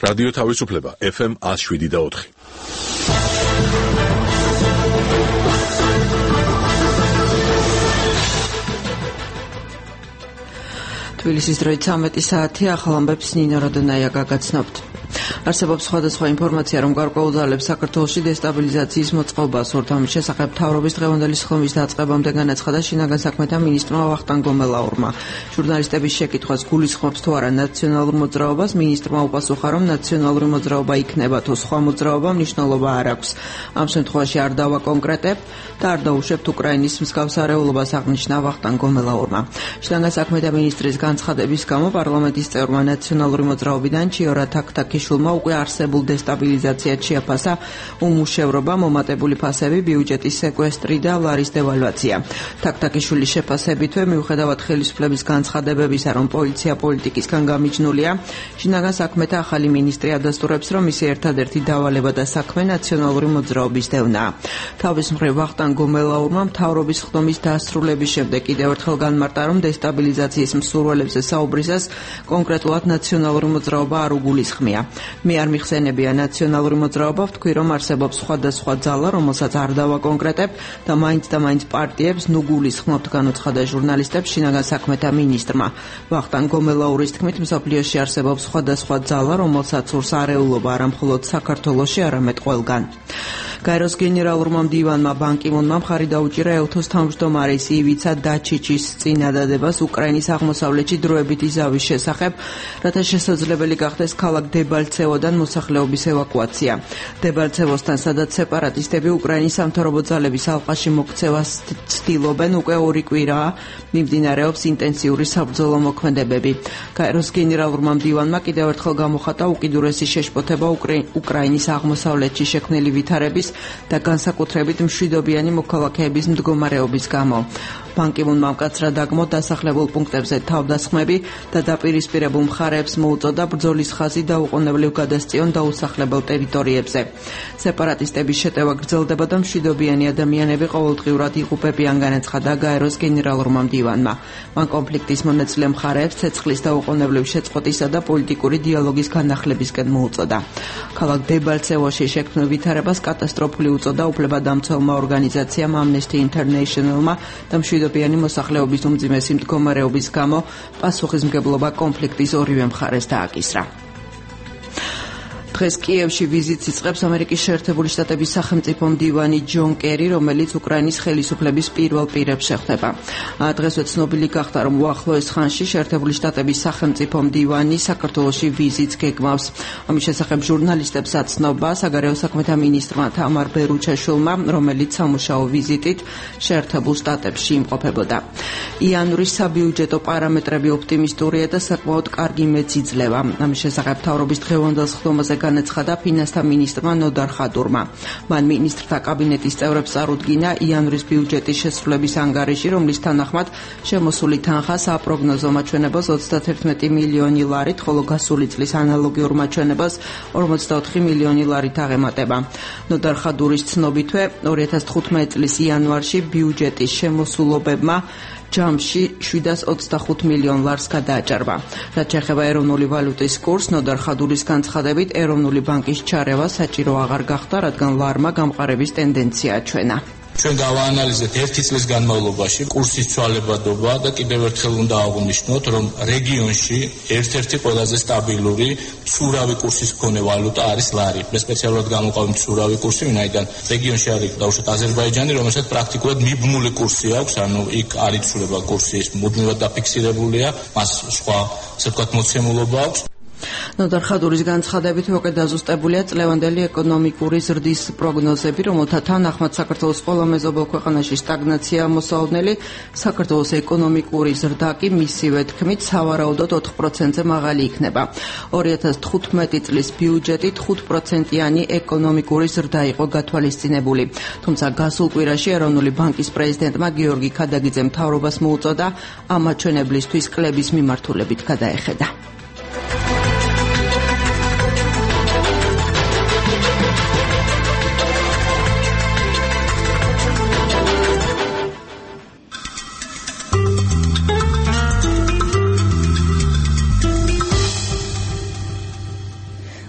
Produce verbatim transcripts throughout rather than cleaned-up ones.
რადიო თავისუფლება ეფ ემ one oh seven და four. თბილისის დროით ცამეტი საათი, ახალ ამბებს ნინო როდონაია გაგაცნობთ. არსებობს სხვადასხვა ინფორმაცია, რომ გარკვეულ ძალებს საქართველოში დესტაბილიზაციის მოწყობა სურთ. ამის შესახებ მთავრობის დღევანდელი სხდომის დაწყებამდე განაცხადა შინაგან საქმეთა მინისტრმა ვახტანგ გომელაურმა. ჟურნალისტების შეკითხვას გულისხმობს თუ არა ნაციონალურ მოძრაობას, მინისტრმა უპასუხა, რომ ნაციონალური მოძრაობა იქნება თუ სხვა მოძრაობა, მნიშვნელობა არ აქვს. ამ შემთხვევაში არ დავაკონკრეტებ და არ დაუშვებთ უკრაინის მსგავს არეულობას, აღნიშნა ვახტანგ გომელაურმა. შინაგან საქმეთა მინისტრის განცხადების გამო პარლამენტის წევრმა ნაციონალური მოძრაობიდან ჩიორა თაქთაქიშვილმა უკვე არსებულ დესტაბილიზაციად შეაფასა უმუშევრობა, მომატებული ფასები, ბიუჯეტის სეკვესტრი და ლარის დევალვაცია. თაქთაქიშვილის შეფასებითვე, მიუხედავად ხელისუფლების განცხადებებისა, რომ პოლიცია პოლიტიკისგან გამიჯნულია, შინაგან საქმეთა ახალი მინისტრი ადასტურებს, რომ მისი ერთადერთი დავალება და საქმე ნაციონალური მოძრაობის დევნაა. თავის მხრივ ვახტანგ გომელაურმა მთავრობის სხდომის დასრულების შემდეგ კიდევ ერთხელ განმარტა, რომ დესტაბილიზაციის მსურველებზე საუბრისას კონკრეტულად ნაციონალური მოძრაობა არ უგულისხმია. მე არ მიხსენებია ნაციონალური მოძრაობა, ვთქვი, რომ არსებობს სხვადასხვა ძალა, რომელსაც არ დავაკონკრეტებ და მაინც და მაინც პარტიებს ნუ გულისხმობთ, განუცხადა ჟურნალისტებს შინაგან საქმეთა მინისტრმა. ვახტანგ გომელაურის თქმით, მსოფლიოში არსებობს სხვადასხვა ძალა, რომელსაც სურს არეულობა არა მხოლოდ საქართველოში, არამედ ყველგან. გაეროს გენერალურმა მდივანმა ბან კი მუნმა მხარი დაუჭირა ელთოს თავმჯდომარის ივიცა დაჩიჩის წინადადებას უკრაინის აღმოსავლეთში დროებითი ზავის შესახებ, რათა შესაძლებელი გახდეს ქალაქ დებალცევოდან მოსახლეობის ევაკუაცია. დებალცევოსთან, სადაც სეპარატისტები უკრაინის სამთავრობო ძალების ალყაში მოქცევას ცდილობენ, უკვე ორი კვირაა მიმდინარეობს ინტენსიური საბრძოლო მოქმედებები. გაეროს გენერალურმა მდივანმა კიდევ ერთხელ გამოხატა უკიდურესი შეშფოთება უკრაინის აღმოსავლეთში შექმნილი ვითარების და განსაკუთრებით მშვიდობიანი მოქალაქეების მდგომარეობის გამო. ბან კი მუნმა მკაცრა დაგმო დასახლებულ პუნქტებზე თავდასხმები და დაპირისპირებულ მხარეებს მოუწოდა ბრძოლის ხაზი დაუყოვნებლივ გადასწიონ დაუსახლებელ ტერიტორიებზე. სეპარატისტების შეტევა გრძელდება და მშვიდობიანი ადამიანები ყოველდღიურად იღუპებიან, განაცხადა გაეროს გენერალურმა მდივანმა. მან კონფლიქტის მონაწილე მხარეებს ცეცხლის დაუყოვნებლივ შეწყვეტისა და პოლიტიკური დიალოგის განახლებისკენ მოუწოდა. ქალაქ დებალცევოში შექმნილ ვითარებას კატასტროფული უწოდა უფლებადამცველმა ორგანიზაციამ Amnesty International-მა და მშვიდობიანი მოსახლეობის უმძიმესი მდგომარეობის გამო პასუხისმგებლობა კონფლიქტის ორივე მხარეს დააკისრა. დღეს კიევში ვიზიტს იწყებს ამერიკის შეერთებული შტატების სახელმწიფო მდივანი ჯონ კერი, რომელიც უკრაინის ხელისუფლების პირველ პირებს შეხვდება. დღესვე ცნობილი გახდა, რომ უახლოეს ხანში შეერთებული შტატების სახელმწიფო მდივანი საქართველოში ვიზიტს გეგმავს. ამის შესახებ ჟურნალისტებს აცნობა საგარეო საქმეთა მინისტრმა თამარ ბერუჩაშვილმა, რომელიც სამუშაო ვიზიტით შეერთებულ შტატებში იმყოფებოდა. იანვრის საბიუჯეტო პარამეტრები ოპტიმისტურია და საკმაოდ კარგი მეც იძლევა. ამის შესახებ მთავრობის დღევანდელ სხდომაზე განაცხადა ფინანსთა მინისტრმა ნოდარ ხადურმა. მან მინისტრთა კაბინეტის წევრებს წარუდგინა იანვრის ბიუჯეტის შესრულების ანგარიში, რომლის თანახმად შემოსული თანხა საპროგნოზო მაჩვენებელს ოცდაათი მილიონი ლარით, ხოლო გასული წლის ანალოგიურ მაჩვენებელს ორმოცდაოთხი მილიონი ლარით აღემატება. ნოდარ ხადურის ცნობითვე ორი ათას თხუთმეტი წლის იანვარში ბიუჯეტის შემოსულობებმა ჯამში შვიდას ოცდახუთ მილიონ ლარს გადააჭარბა. რაც შეეხება ეროვნული ვალუტის კურსს, ნოდარ ხადურის განცხადებით, ეროვნული ბანკის ჩარევა საჭირო აღარ გახდა, რადგან ლარმა გამყარების ტენდენცია აჩვენა. ჩვენ გავაანალიზეთ ერთი წლის განმავლობაში კურსის ცვალებადობა და კიდევ ერთხელ უნდა აღვნიშნოთ, რომ რეგიონში ერთ-ერთი ყველაზე სტაბილური მცურავი კურსის მქონე ვალუტა არის ლარი. მე სპეციალურად გამოვყავი მცურავი კურსი, ვინაიდან რეგიონში არის დაუშვათ აზერბაიჯანი, რომელსაც პრაქტიკულად მიბმული კურსი აქვს, ანუ იქ არ იცვლება კურსი, ის მუდმივად დაფიქსირებულია, მას სხვა ასე ვთქვათ მოცემულობა აქვს. ნოდარ ხადურის განცხადებით უკვე დაზუსტებულია წლევანდელი ეკონომიკური ზრდის პროგნოზები, რომელთა თანახმად საქართველოს ყველა მეზობელ ქვეყანაში სტაგნაცია მოსალოდნელი, საქართველოს ეკონომიკური ზრდა კი მისივე თქმით სავარაუდოდ ოთხ პროცენტზე მაღალი იქნება. ორი ათას თხუთმეტი წლის ბიუჯეტი ხუთ პროცენტიანი ეკონომიკური ზრდა იყო გათვალისწინებული. თუმცა გასულ კვირაში ეროვნული ბანკის პრეზიდენტმა გიორგი ქადაგიძემ მთავრობას მოუწოდა ამ მაჩვენებლისთვის კლების მიმართულებით გადაეხედა.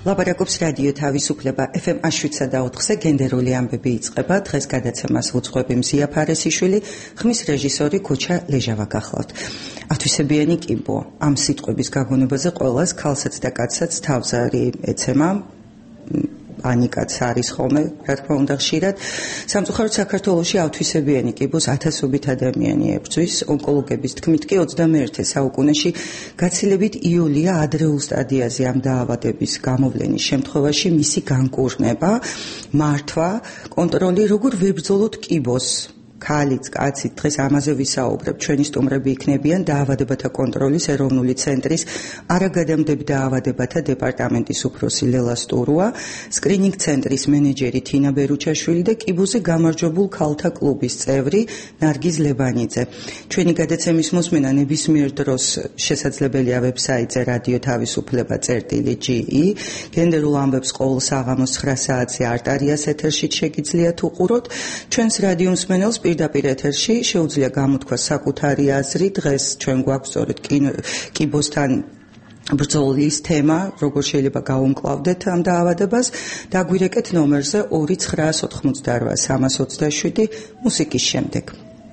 ლაპარაკობს რადიო თავისუფლება ეფ ემ შვიდსა და ოთხზე გენდერული ამბები იწყება. დღეს გადაცემას უძღვები მზია ფარესიშვილი, ხმის რეჟისორი ქუჩა ლეჟავა გახლავთ. ათვისებიანი კიბო ამ სიტყვების გაგონებაზე ყველას ქალსაც და კაცსაც თავზარი ეცემა. ანიკაც არის ხოლმე, რა თქმა უნდა, ხშირად. სამწუხაროდ საქართველოში ათვისებიანი კიბოს ათასობით ადამიანი ებრძვის. ონკოლოგების თქმით კი ოცდამეერთე საუკუნეში გაცილებით იოლია ადრეულ სტადიაზე ამ დაავადების გამოვლენის შემთხვევაში მისი განკურნება, მართვა, კონტროლი, როგორ ვებრძოლოთ კიბოს. ქალიც, კაცით, დღეს ამაზე ვისაუბრებ. ჩვენი სტუმრები იქნებიან დაავადებათა კონტროლის ეროვნული ცენტრის არაგადამდებ დაავადებათა დეპარტამენტის უფროსი ლელა სტურუა, სკრინინგ ცენტრის მენეჯერი თინა ბერუჩაშვილი და კიბოზე გამარჯვებულ ქალთა კლუბის წევრი ნარგიზ ლებანიძე. ჩვენი გადაცემის მოსმენა ნებისმიერ დროს შესაძლებელია ვებსაიტზე რადიო თავისუფლება წერტილი ჯი ი. გენდერულ ამბებს ყოველ საღამოს ცხრა საათზე არტარიას ეთერში შეგიძლიათ უყუროთ. ჩვენს რადიო მსმენელს პირდაპირ ეთერში შეუძლია გამოთქვა საკუთარი აზრი. დღეს ჩვენ გვაქვს სწორედ კიბოსთან ბრძოლის თემა, როგორ შეიძლება გავუმკლავდეთ ამ დაავადებას. დაგვირეკეთ ნომერზე ორი ცხრაას ოთხმოცდარვა სამას ოცდაშვიდი მუსიკის შემდეგ.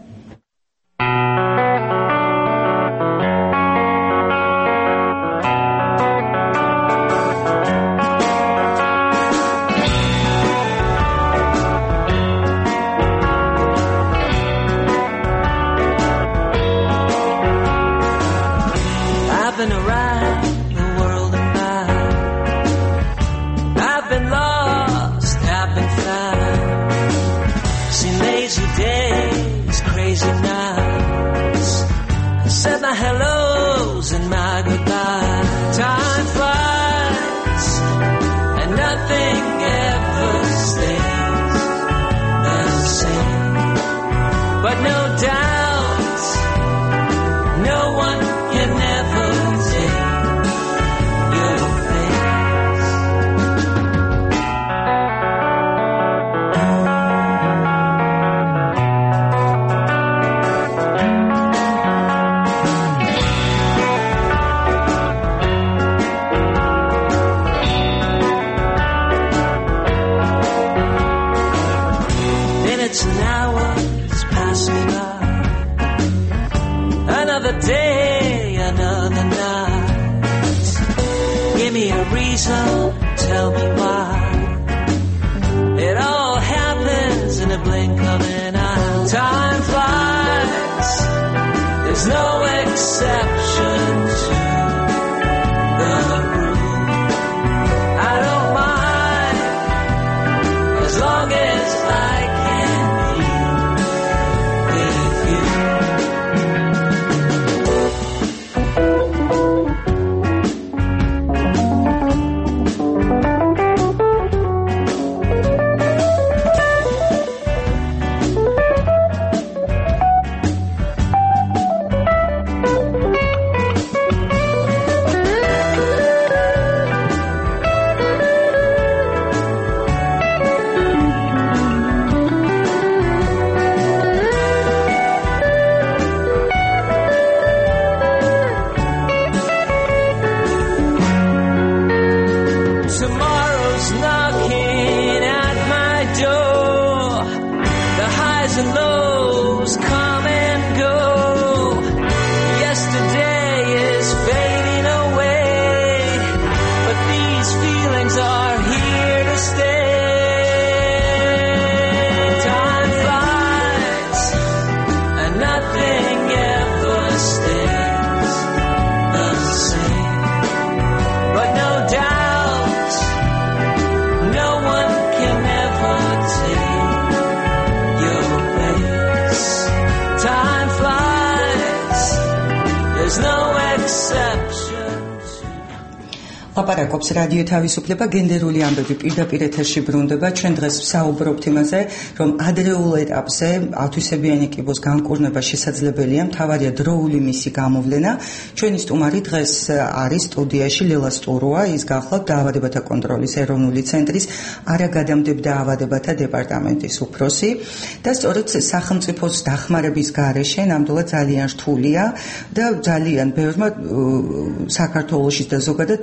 ლაპარაკობს რადიო თავისუფლება, გენდერული ამბები პირდაპირ ეთერში ბრუნდება. ჩვენ დღეს ვსაუბრობთ იმაზე, რომ ადრეულ ეტაპზე ათვისებიანი კიბოს განკურნება შესაძლებელია, მთავარია დროული მისი გამოვლენა. ჩვენი სტუმარი დღეს არის სტუდიაში ლელა სტურუა, ის გახლავთ დაავადებათა კონტროლის ეროვნული ცენტრის არაგადამდებ დაავადებათა დეპარტამენტის უფროსი და სწორედ სახელმწიფოს დახმარების გარეშე ნამდვილად ძალიან რთულია და ძალიან ბევრმა საქართველოში და ზოგადად ეს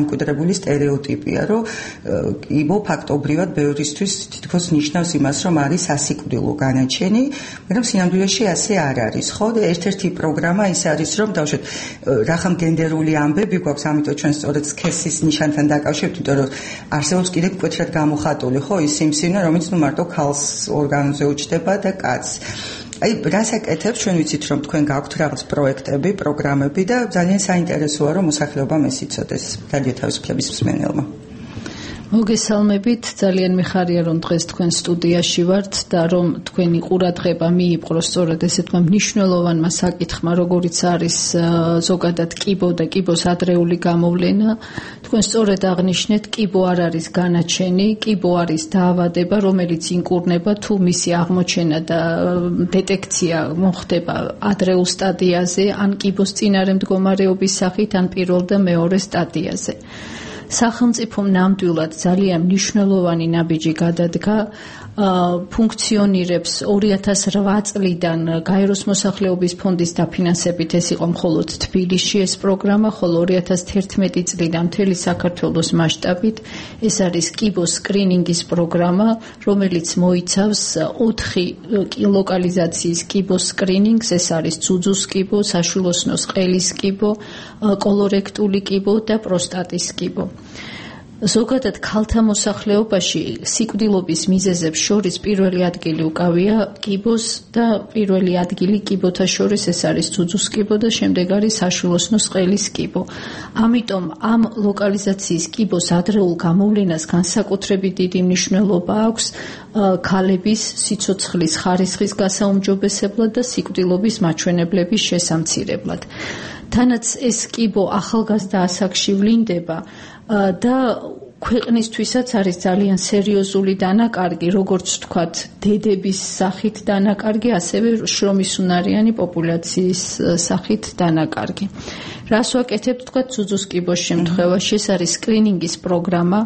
დამკვიდრებული სტერეოტიპია, რომ კიბო ფაქტობრივად ბევრისთვის თითქოს ნიშნავს იმას, რომ არის სასიკვდილო განაჩენი, მაგრამ სინამდვილეში ასე არ არის, ხო? და ერთ-ერთი პროგრამა ის არის, რომ დავუშვათ, რახან გენდერული ამბები გვაქვს, ამიტომ ჩვენ სწორედ სქესის ნიშანთან დაკავშირებთ, იმიტომ რომ არსებობს კიდევ მკვეთრად გამოხატული, ხო, ის სიმსივნე, რომელიც ნუ მარტო ქალს ორგანოზე უჩნდება და კაცს. აი, რას აკეთებს, ჩვენ ვიცით, რომ თქვენ გაქვთ რაღაც პროექტები, პროგრამები და ძალიან საინტერესოა, რომ მოსახლეობამ ეს იცოდეს, რადიო თავისუფლების მსმენელმა. მოგესალმებით, ძალიან მიხარია, რომ დღეს თქვენ სტუდიაში ვართ და რომ თქვენი ყურადღება მიიპყრო სწორედ ესეთმა მნიშვნელოვანმა საკითხმა, როგორიც არის ზოგადად კიბო და კიბოს ადრეული გამოვლენა. თქვენ სწორედ აღნიშნეთ, კიბო არ არის განაჩენი, კიბო არის დაავადება, რომელიც ინკურნება თუ მისი აღმოჩენა და დეტექცია მოხდება ადრეულ სტადიაზე, ან კიბოს წინარე მდგომარეობის სახით, ან პირველ და მეორე სტადიაზე. სახელმწიფომ ნამდვილად ძალიან მნიშვნელოვანი ნაბიჯი გადადგა, ფუნქციონირებს ორი ათას რვა წლიდან გაეროს მოსახლეობის ფონდის დაფინანსებით ეს იყო მხოლოდ თბილისში ეს პროგრამა, ხოლო ორი ათას თერთმეტი წლიდან მთელი საქართველოს მასშტაბით ეს არის კიბოს სკრინინგის პროგრამა, რომელიც მოიცავს ოთხი ლოკალიზაციის კიბოს სკრინინგს, ეს არის ძუძუს კიბო, საშვილოსნოს ყელის კიბო, კოლორექტული კიბო და პროსტატის კიბო. ზოგადად ქალთა მოსახლეობაში სიკვდილობის მიზეზებს შორის პირველი ადგილი უკავია კიბოს და პირველი ადგილი კიბოთა შორის ეს არის ძუძუს კიბო და შემდეგ არის საშვილოსნოს ყელის კიბო. ამიტომ ამ ლოკალიზაციის კიბოს ადრეულ გამოვლენას განსაკუთრებით დიდი მნიშვნელობა აქვს ქალების სიცოცხლის ხარისხის გასაუმჯობესებლად და სიკვდილობის მაჩვენებლების შესამცირებლად. თანაც ეს კიბო ახალგაზრდა ასაკში ვლინდება და ქვეყნისთვისაც არის ძალიან სერიოზული დანაკარგი, როგორც ვთქვათ, დედების სახით დანაკარგი, ასევე შრომისუნარიანი პოპულაციის სახით დანაკარგი. რას ვაკეთებთ, თქვათ, ძუძუს კიბოს შემთხვევაში, ეს არის სკრინინგის პროგრამა,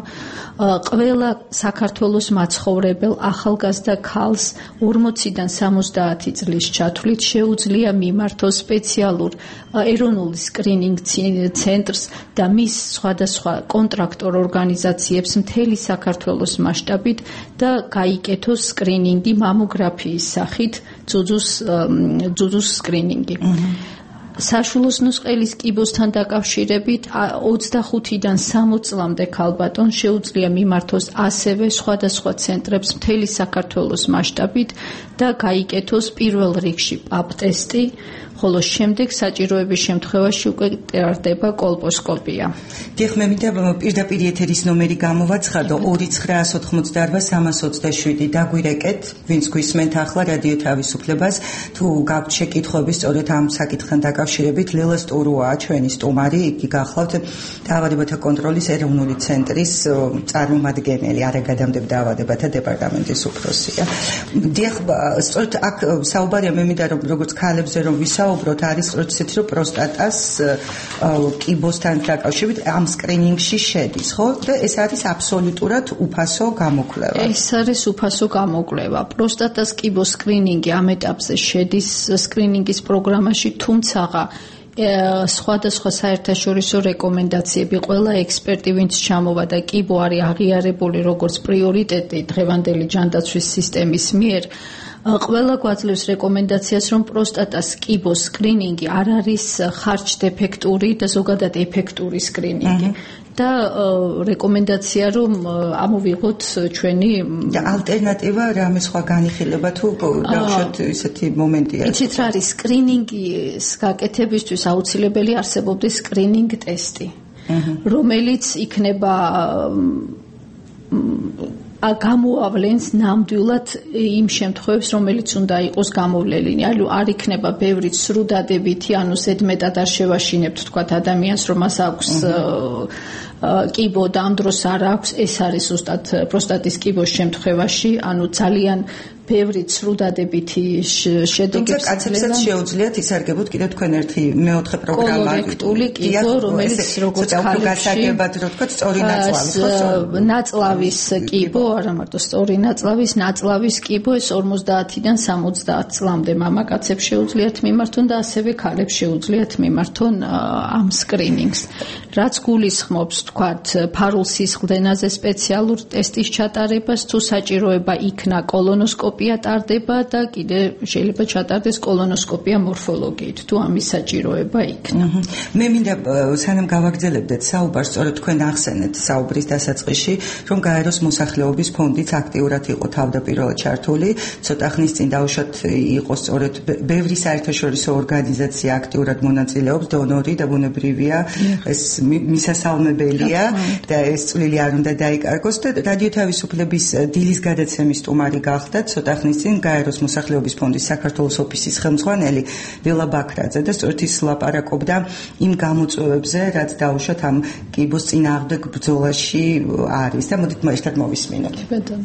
ყველა საქართველოს მაცხოვრებელ ახალგაზრდა ქალს ორმოციდან სამოცდაათი წლის ჩათვლით შეუძლია მიმართოს სპეციალურ ეროვნულ სკრინინგ ცენტრს და მის სხვადასხვა კონტრაქტორ ორგანიზაციებს მთელი საქართველოს მასშტაბით და გაიკეთოს სკრინინგი მამოგრაფიის სახით, ძუძუს ძუძუს სკრინინგი. საშვილოსნოს ყელის კიბოსთან დაკავშირებით ოცდახუთიდან სამოც წლამდე ქალბატონს შეუძლია მიმართოს ასევე სხვადასხვა ცენტრებს მთელი საქართველოს მასშტაბით და გაიკეთოს პირველ რიგში პაპ ტესტი, ხოლო შემდეგ საჭიროების შემთხვევაში უკვე ტარდება კოლპოსკოპია. დიახ, მე მინდა პირდაპირ ეთერის ნომერი გამოვაცხადო ორი ცხრა ოცდაოთხმოცდაარბა სამას ოცდაშვიდი დაგვირეკეთ, ვინც გვისმენთ ახლა რადიო თავისუფლებას, თუ გაქვთ შეკითხვები სწორედ ამ საკითხთან დაკავშირებით, ლელა სტურუაა ჩვენი სტუმარი, იგი გახლავთ დაავადებათა კონტროლის ეროვნული ცენტრის წარმომადგენელი, არაგადამდებარე დაავადებათა დეპარტამენტის უფროსია. დიახ, სწორედ აქ საუბარია, მე მინდა რომ როგორც ქალებზე რომ ვისაუბროთ, არის სწორედ ისეთი, რომ პროსტატას კიბოსთან დაკავშირებით ამ სკრინინგში შედის, ხო? და ეს არის აბსოლუტურად უფასო გამოკვლევა. ეს არის უფასო გამოკვლევა. პროსტატას კიბოს სკრინინგი ამ ეტაპზე შედის სკრინინგის პროგრამაში, თუმცა სხვადასხვა საერთაშორისო რეკომენდაციები ყველა ექსპერტი, ვინც ჩამოვა და კიბო არის აღიარებული როგორც პრიორიტეტი დღევანდელი ჯანდაცვის სისტემის მიერ, ყველა გვაძლევს რეკომენდაციას, რომ პროსტატას კიბოს სკრინინგი არ არის ხარჯდეფექტური და ზოგადად ეფექტური სკრინინგი. და რეკომენდაცია რომ ამოვიღოთ ჩვენი და ალტერნატივა რამე სხვა განიხილება თუ დავუშვათ ისეთი მომენტია. იცით რა არის სკრინინგის გაკეთებისთვის აუცილებელი არსებობდეს სკრინინგ ტესტი, რომელიც იქნება გამოავლენს ნამდვილად იმ შემთხვევებს, რომელიც უნდა იყოს გამოვლენილი. ანუ არ იქნება ბევრი სრუდადებითი, ანუ ზედმეტად არ შევაშინებთ თქვათ ადამიანს, რომ მას აქვს კიბო და ამ დროს არ აქვს, ეს არის ზუსტად პროსტატის კიბოს შემთხვევაში, ანუ ძალიან ბევრი ცრუდადებითი შედეგებს. თუმცა კაცებსაც შეუძლიათ ისარგებლოთ კიდევ თქვენ ერთი მეოთხე პროგრამა კოლორექტული კიბო, რომელიც როგორც ქალებში რო თქვა სწორი ნაწლავის ხო ნაწლავის კიბო, არა მარტო სწორი ნაწლავის, ნაწლავის კიბო ეს ორმოცდაათიდან სამოცდაათ წლამდე მამაკაცებს შეუძლიათ მიმართონ და ასევე ქალებს შეუძლიათ მიმართონ ამ სკრინინგს. რაც გულისხმობს თქვათ ფარულ სისხლდენაზე სპეციალურ ტესტის ჩატარებას, თუ საჭიროება იქნა კოლონოსკოპია ტარდება და კიდე შეიძლება ჩატარდეს კოლონოსკოპია მორფოლოგიით, თუ ამის საჭიროება იქნა. მე მინდა სანამ გავაგრძელებდეთ საუბარს, სწორედ თქვენ ახსენეთ საუბრის დასაწყისში, რომ გაეროს მოსახლეობის ფონდიც აქტიურად იყო თავდაპირველად ჩართული, ცოტა ხნის წინ დაუშვათ იყო სწორედ ბევრი საერთაშორისო ორგანიზაცია აქტიურად მონაწილეობს, დონორი და ბუნებრივია ეს მისასალმებელია და ეს წვლილი არ უნდა დაიკარგოს და რადიო თავისუფლების დილის გადაცემის სტუმარი გახდა ცოტა ხნის წინ გაეროს მოსახლეობის ფონდის საქართველოს ოფისის ხელმძღვანელი ლელა ბაქრაძე და სწორედ ის ლაპარაკობდა იმ გამოწვევებზე, რაც დაუშვათ ამ კიბოს წინააღმდეგ ბრძოლაში არის და მოდით ერთად მოვისმინოთ.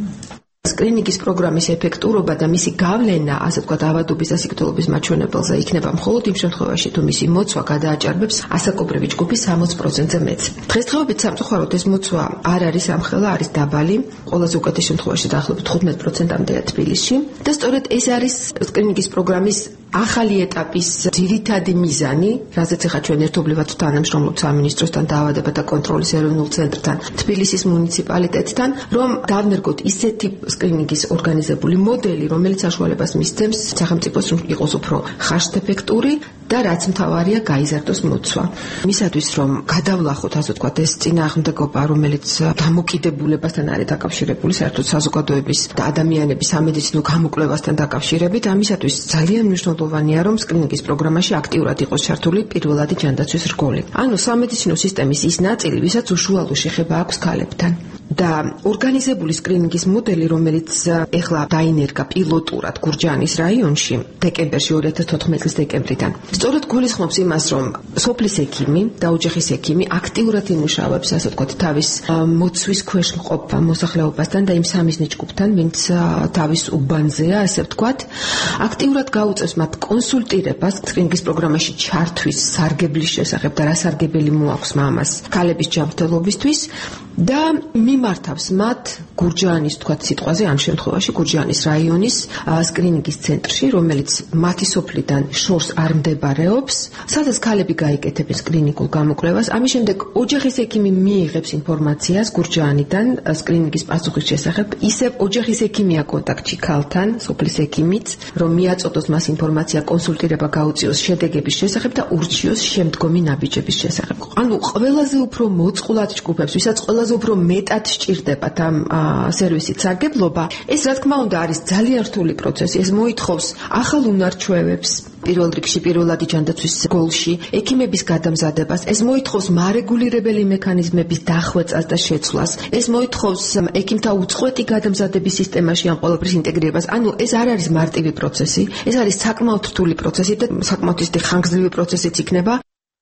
სკრინინგის პროგრამის ეფექტურობა და მისი გავლენა, ასე ვთქვათ, ავადობის და სიკვდილობის მაჩვენებელზე იქნება მხოლოდ იმ შემთხვევაში, თუ მისი მოცვა გადააჭარბებს ასაკობრივი ჯგუფის სამოცდ პროცენტზე მეტს. დღესდღეობით სამწუხაროდ ეს მოცვა არ არის ამხელა, არის დაბალი, ყველაზე უკეთეს შემთხვევაში დაახლოებით თხუთმეტ პროცენტამდეა თბილისში და სწორედ ეს არის სკრინინგის პროგრამის ახალი ეტაპის ძირითადი მიზანი, რაზეც ახლა ჩვენ ერთობლივად თანამშრომლობთ სამინისტროსთან, დაავადებათა კონტროლის ეროვნულ ცენტრთან, თბილისის მუნიციპალიტეტთან, რომ დავნერგოთ ისეთი სკრინინგის ორგანიზებული მოდელი, რომელიც საშუალებას მისცემს სახელმწიფოს, რომ იყოს უფრო ხარშთეფექტური და რაც მთავარია გაიზარდოს მოცვა. მისათვის რომ გადავლახოთ, ასე ვთქვათ, ეს წინააღმდეგობა, რომელიც დამოკიდებულებასთან არის დაკავშირებული, საერთოდ საზოგადოების და ადამიანების სამედიცინო გამოკვლევასთან დაკავშირებით, ამისათვის ძალიან მნიშვნელოვანია, რომ სკრინინგის პროგრამაში აქტიურად იყოს ჩართული პირველადი ჯანდაცვის რგოლი. ანუ სამედიცინო სისტემის ის ნაწილი, ვისაც უშუალო შეხება აქვს ქალებთან. და ორგანიზებული სკრინინგის მოდელი, რომელიც ეხლა დაინერგა პილოტურად გურჯაანის რაიონში დეკემბერში ორი ათას თოთხმეტი წლის დეკემბრიდან. სწორედ გულისხმობს იმას, რომ სოფლის ექიმი და ოჯახის ექიმი აქტიურად იმუშავებს, ასე ვთქვათ, თავის მოცვის ქვეშ მყოფ მოსახლეობასთან და იმ სამიზნე ჯგუფთან, ვინც თავის უბანზეა, ასე ვთქვათ, აქტიურად გაუწევს მათ კონსულტირებას სკრინინგის პროგრამაში ჩართვის სარგებლის შესახებ და რა სარგებელი მოაქვს მამას ქალების ჯანმრთელობისთვის და მიმართავს მათ გურჯაანის, თქვათ, სიტყვაზე, ამ შემთხვევაში გურჯაანის რაიონის სკრინინგის ცენტრში, რომელიც მათი სოფლიდან შორს არ მდებარეობს, სადაც ქალები გაიკეთებენ სკრინინგულ გამოკვლევას. ამის შემდეგ ოჯახის ექიმი მიიღებს ინფორმაციას გურჯაანიდან სკრინინგის პასუხის შესახებ, ისევ ოჯახის ექიმია კონტაქტში ქალთან, სოფლის ექიმიც, რომ მიაწოდოს მას ინფორმაცია, კონსულტირება გაუწიოს შედეგების შესახებ და ურჩიოს შემდგომი ნაბიჯების შესახებ. ანუ ყველაზე უფრო მოწყვლად ჯგუფებს, ვისაც ყველაზე უფრო მეტად სჭირდებათ ამ სერვისით სარგებლობა, ეს რა თქმა უნდა არის ძალიან რთული პროცესი. ეს მოითხოვს ახალ უნარჩვევებს, პირველ რიგში პირველადი ჯანდაცვის გოლში, ექიმების გადამზადებას, ეს მოითხოვს მარეგულირებელი მექანიზმების დახვეწას და შეცვლას, ეს მოითხოვს ექიმთა უწყვეტი გადამზადების სისტემაში ამ ყველაფრის ინტეგრირებას. ანუ ეს არ არის მარტივი პროცესი, ეს არის საკმაოდ რთული პროცესი და საკმაოდ ისეთი ხანგრძლივი პროცესიც იქნება.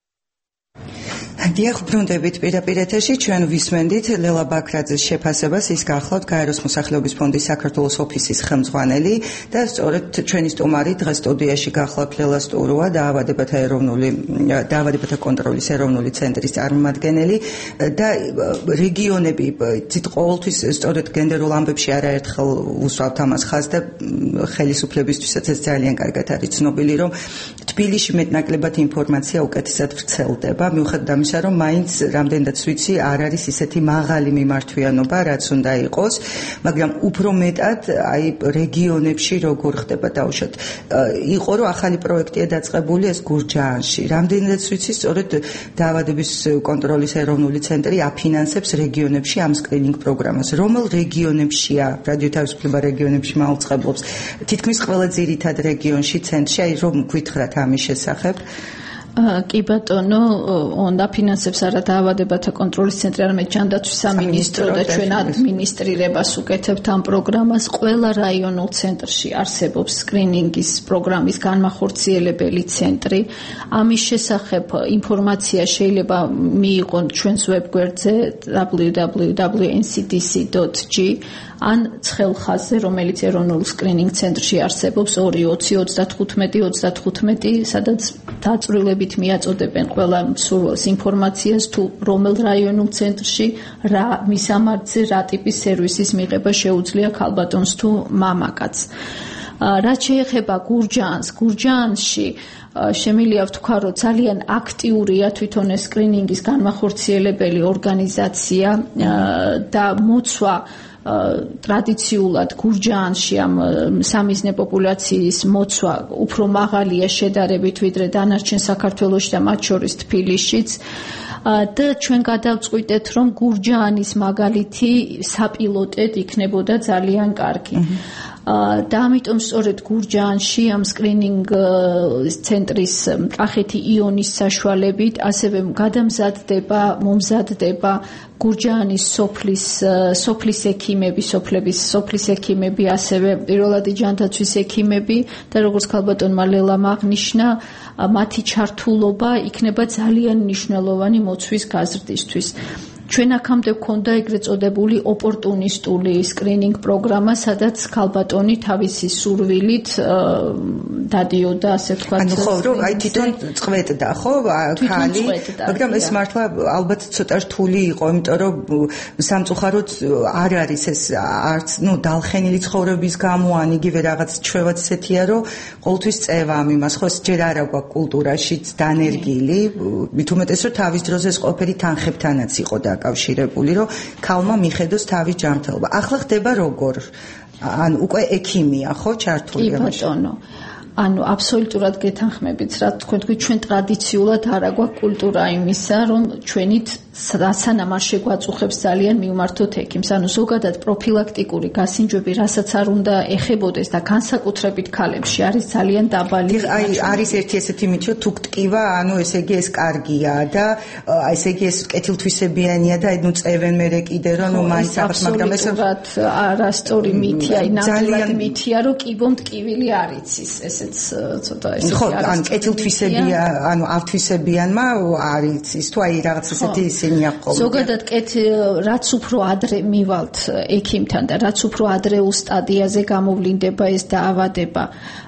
დიახ, ბრუნდებით პირდაპირ ეთერში, ჩვენ ვისმენდით ლელა ბაქრაძის შეფასებას, ის გახლავთ გაეროს მოსახლეობის ფონდის საქართველოს ოფისის ხელმძღვანელი და სწორედ ჩვენი სტუმარი დღეს სტუდიაში გახლავთ ლელა სტუროა, დაავადებათა ეროვნული დაავადებათა კონტროლის ეროვნული ცენტრის წარმომადგენელი და რეგიონები, ცით ყოველთვის სწორედ გენდერულ ამბებში არაერთხელ უსვამთ ამას ხაზს და ხელისუფლებისთვისაც ეს ძალიან კარგად არის ცნობილი, რომ თბილისში მეტნაკლებად ინფორმაცია უკეთესად ვრცელდება, მიუხედავად ამისა, რომ მაინც რამდენადაც ვიცი, არ არის ისეთი მაღალი მიმართვიანობა, რაც უნდა იყოს, მაგრამ უფრო მეტად აი რეგიონებში როგორ ხდება დაუშვათ. იყო რომ ახალი პროექტია დაწყებული ეს გურჯაანში. რამდენადაც ვიცი, სწორედ დაავადების კონტროლის ეროვნული ცენტრი აფინანსებს რეგიონებში ამ სკრინინგ პროგრამას. რომელ რეგიონებშია რადიო თავისუფლება რეგიონებში მაუწყებლობს? თითქმის ყველა ძირითად რეგიონში, ცენტრში, აი რომ გითხრათ ამის შესახებ. კი ბატონო, უნდა ფინანსებს არა დაავადებათა კონტროლის ცენტრი, არამედ ჯანდაცვის სამინისტრო და ჩვენ ადმინისტრირებას უკეთებთ ამ პროგრამას. ყველა რაიონულ ცენტრში არსებობს სკრინინგის პროგრამის განმახორციელებელი ცენტრი. ამის შესახებ ინფორმაცია შეიძლება მიიღონ ჩვენს ვებგვერდზე double-u double-u double-u dot n c d c dot g. ან ცხელ ხაზზე, რომელიც ეროვნულ სკრინინგ ცენტრში არსებობს ორი ოცი ოცდათხუთმეტი ოცდათხუთმეტი, სადაც დაწვრილებით მიაწოდებენ ყველა მსურველს ინფორმაციას თუ რომელ რაიონულ ცენტრში რა მისამართზე რა ტიპის სერვისის მიღება შეუძლია ქალბატონს თუ მამაკაცს. რაც შეეხება გურჯაანს, გურჯაანში შემიძლია ვთქვა, რომ ძალიან აქტიურია თვითონ ეს სკრინინგის განმახორციელებელი ორგანიზაცია და მოცვა ტრადიციულად გურჯაანში ამ სამიზნე პოპულაციის მოცვა უფრო მაღალია შედარებით ვიდრე დანარჩენ საქართველოში და მათ შორის თბილისშიც და ჩვენ გადავწყვიტეთ, რომ გურჯაანის მაგალითი საპილოტედ იქნებოდა ძალიან კარგი. და ამიტომ სწორედ გურჯაანში ამ სკრინინგ ცენტრის კახეთი იონის საშუალებით ასევე გადამზადდება, მომზადდება გურჯაანის სოფლის სოფლის ექიმები, სოფლების სოფლის ექიმები, ასევე პირველადი ჯანდაცვის ექიმები და როგორც ქალბატონმა ლელამ აღნიშნა, მათი ჩართულობა იქნება ძალიან მნიშვნელოვანი მოცვის გაზრდისთვის. ჩვენ აქამდე გვქონდა ეგრეთ წოდებული ოპორტუნისტული სკრინინგ პროგრამა, სადაც ქალბატონი თავისი სურვილით დადიოდა, ასე ვთქვათ. ანუ ხო, რომ აი თვითონ წვეთდა, ხო, ხალი, მაგრამ ეს მართლა ალბათ ცოტა რთული იყო, იმიტომ რომ სამწუხაროდ არ არის ეს არც, ну, დალხენილი ცხოვრების გამო, ან იგივე რაღაც ჩვევაც ესეთია, რომ ყოველთვის წევა ამ იმას, ხო, ეს ჯერ არა გვაქვს კულტურაშიც დანერგილი, მით უმეტეს რომ თავის დროზე ეს ყოფილი თანხებთანაც იყო და კავშირებული, რომ ქალმა მიხედოს თავის ჯანმრთელობა. ახლა ხდება როგორ? ან უკვე ექიმია, ხო, ჩართული ამაში? კი ბატონო. ანუ აბსოლუტურად გეთანხმებით, რა თქვენ თქვი, ჩვენ ტრადიციულად არა გვაქვს კულტურა იმისა, რომ ჩვენით სანამ არ შეგვაწუხებს ძალიან მივმართოთ ექიმს. ანუ ზოგადად პროფილაქტიკური გასინჯვები, რასაც არ უნდა ეხებოდეს და განსაკუთრებით ქალებში არის ძალიან დაბალი. აი არის ერთი ესეთი მითი, რომ თუ გტკივა, ანუ ესე იგი ეს კარგია და ესე იგი ეს კეთილთვისებიანია და ნუ წევენ მერე კიდე რომ ნუ მაინც აღარ, მაგრამ ეს არასწორი მითია, ნამდვილად მითია, რომ კიბო მტკივილი არ იცის. ესეც ცოტა ესე ხო, ან კეთილთვისებია, ანუ ავთვისებიანმა არ იცის, თუ აი რაღაც ესეთი ზოგადად რაც უფრო ადრე მივალთ ექიმთან და რაც უფრო ადრეულ სტადიაზე გამოვლინდება ეს დაავადება,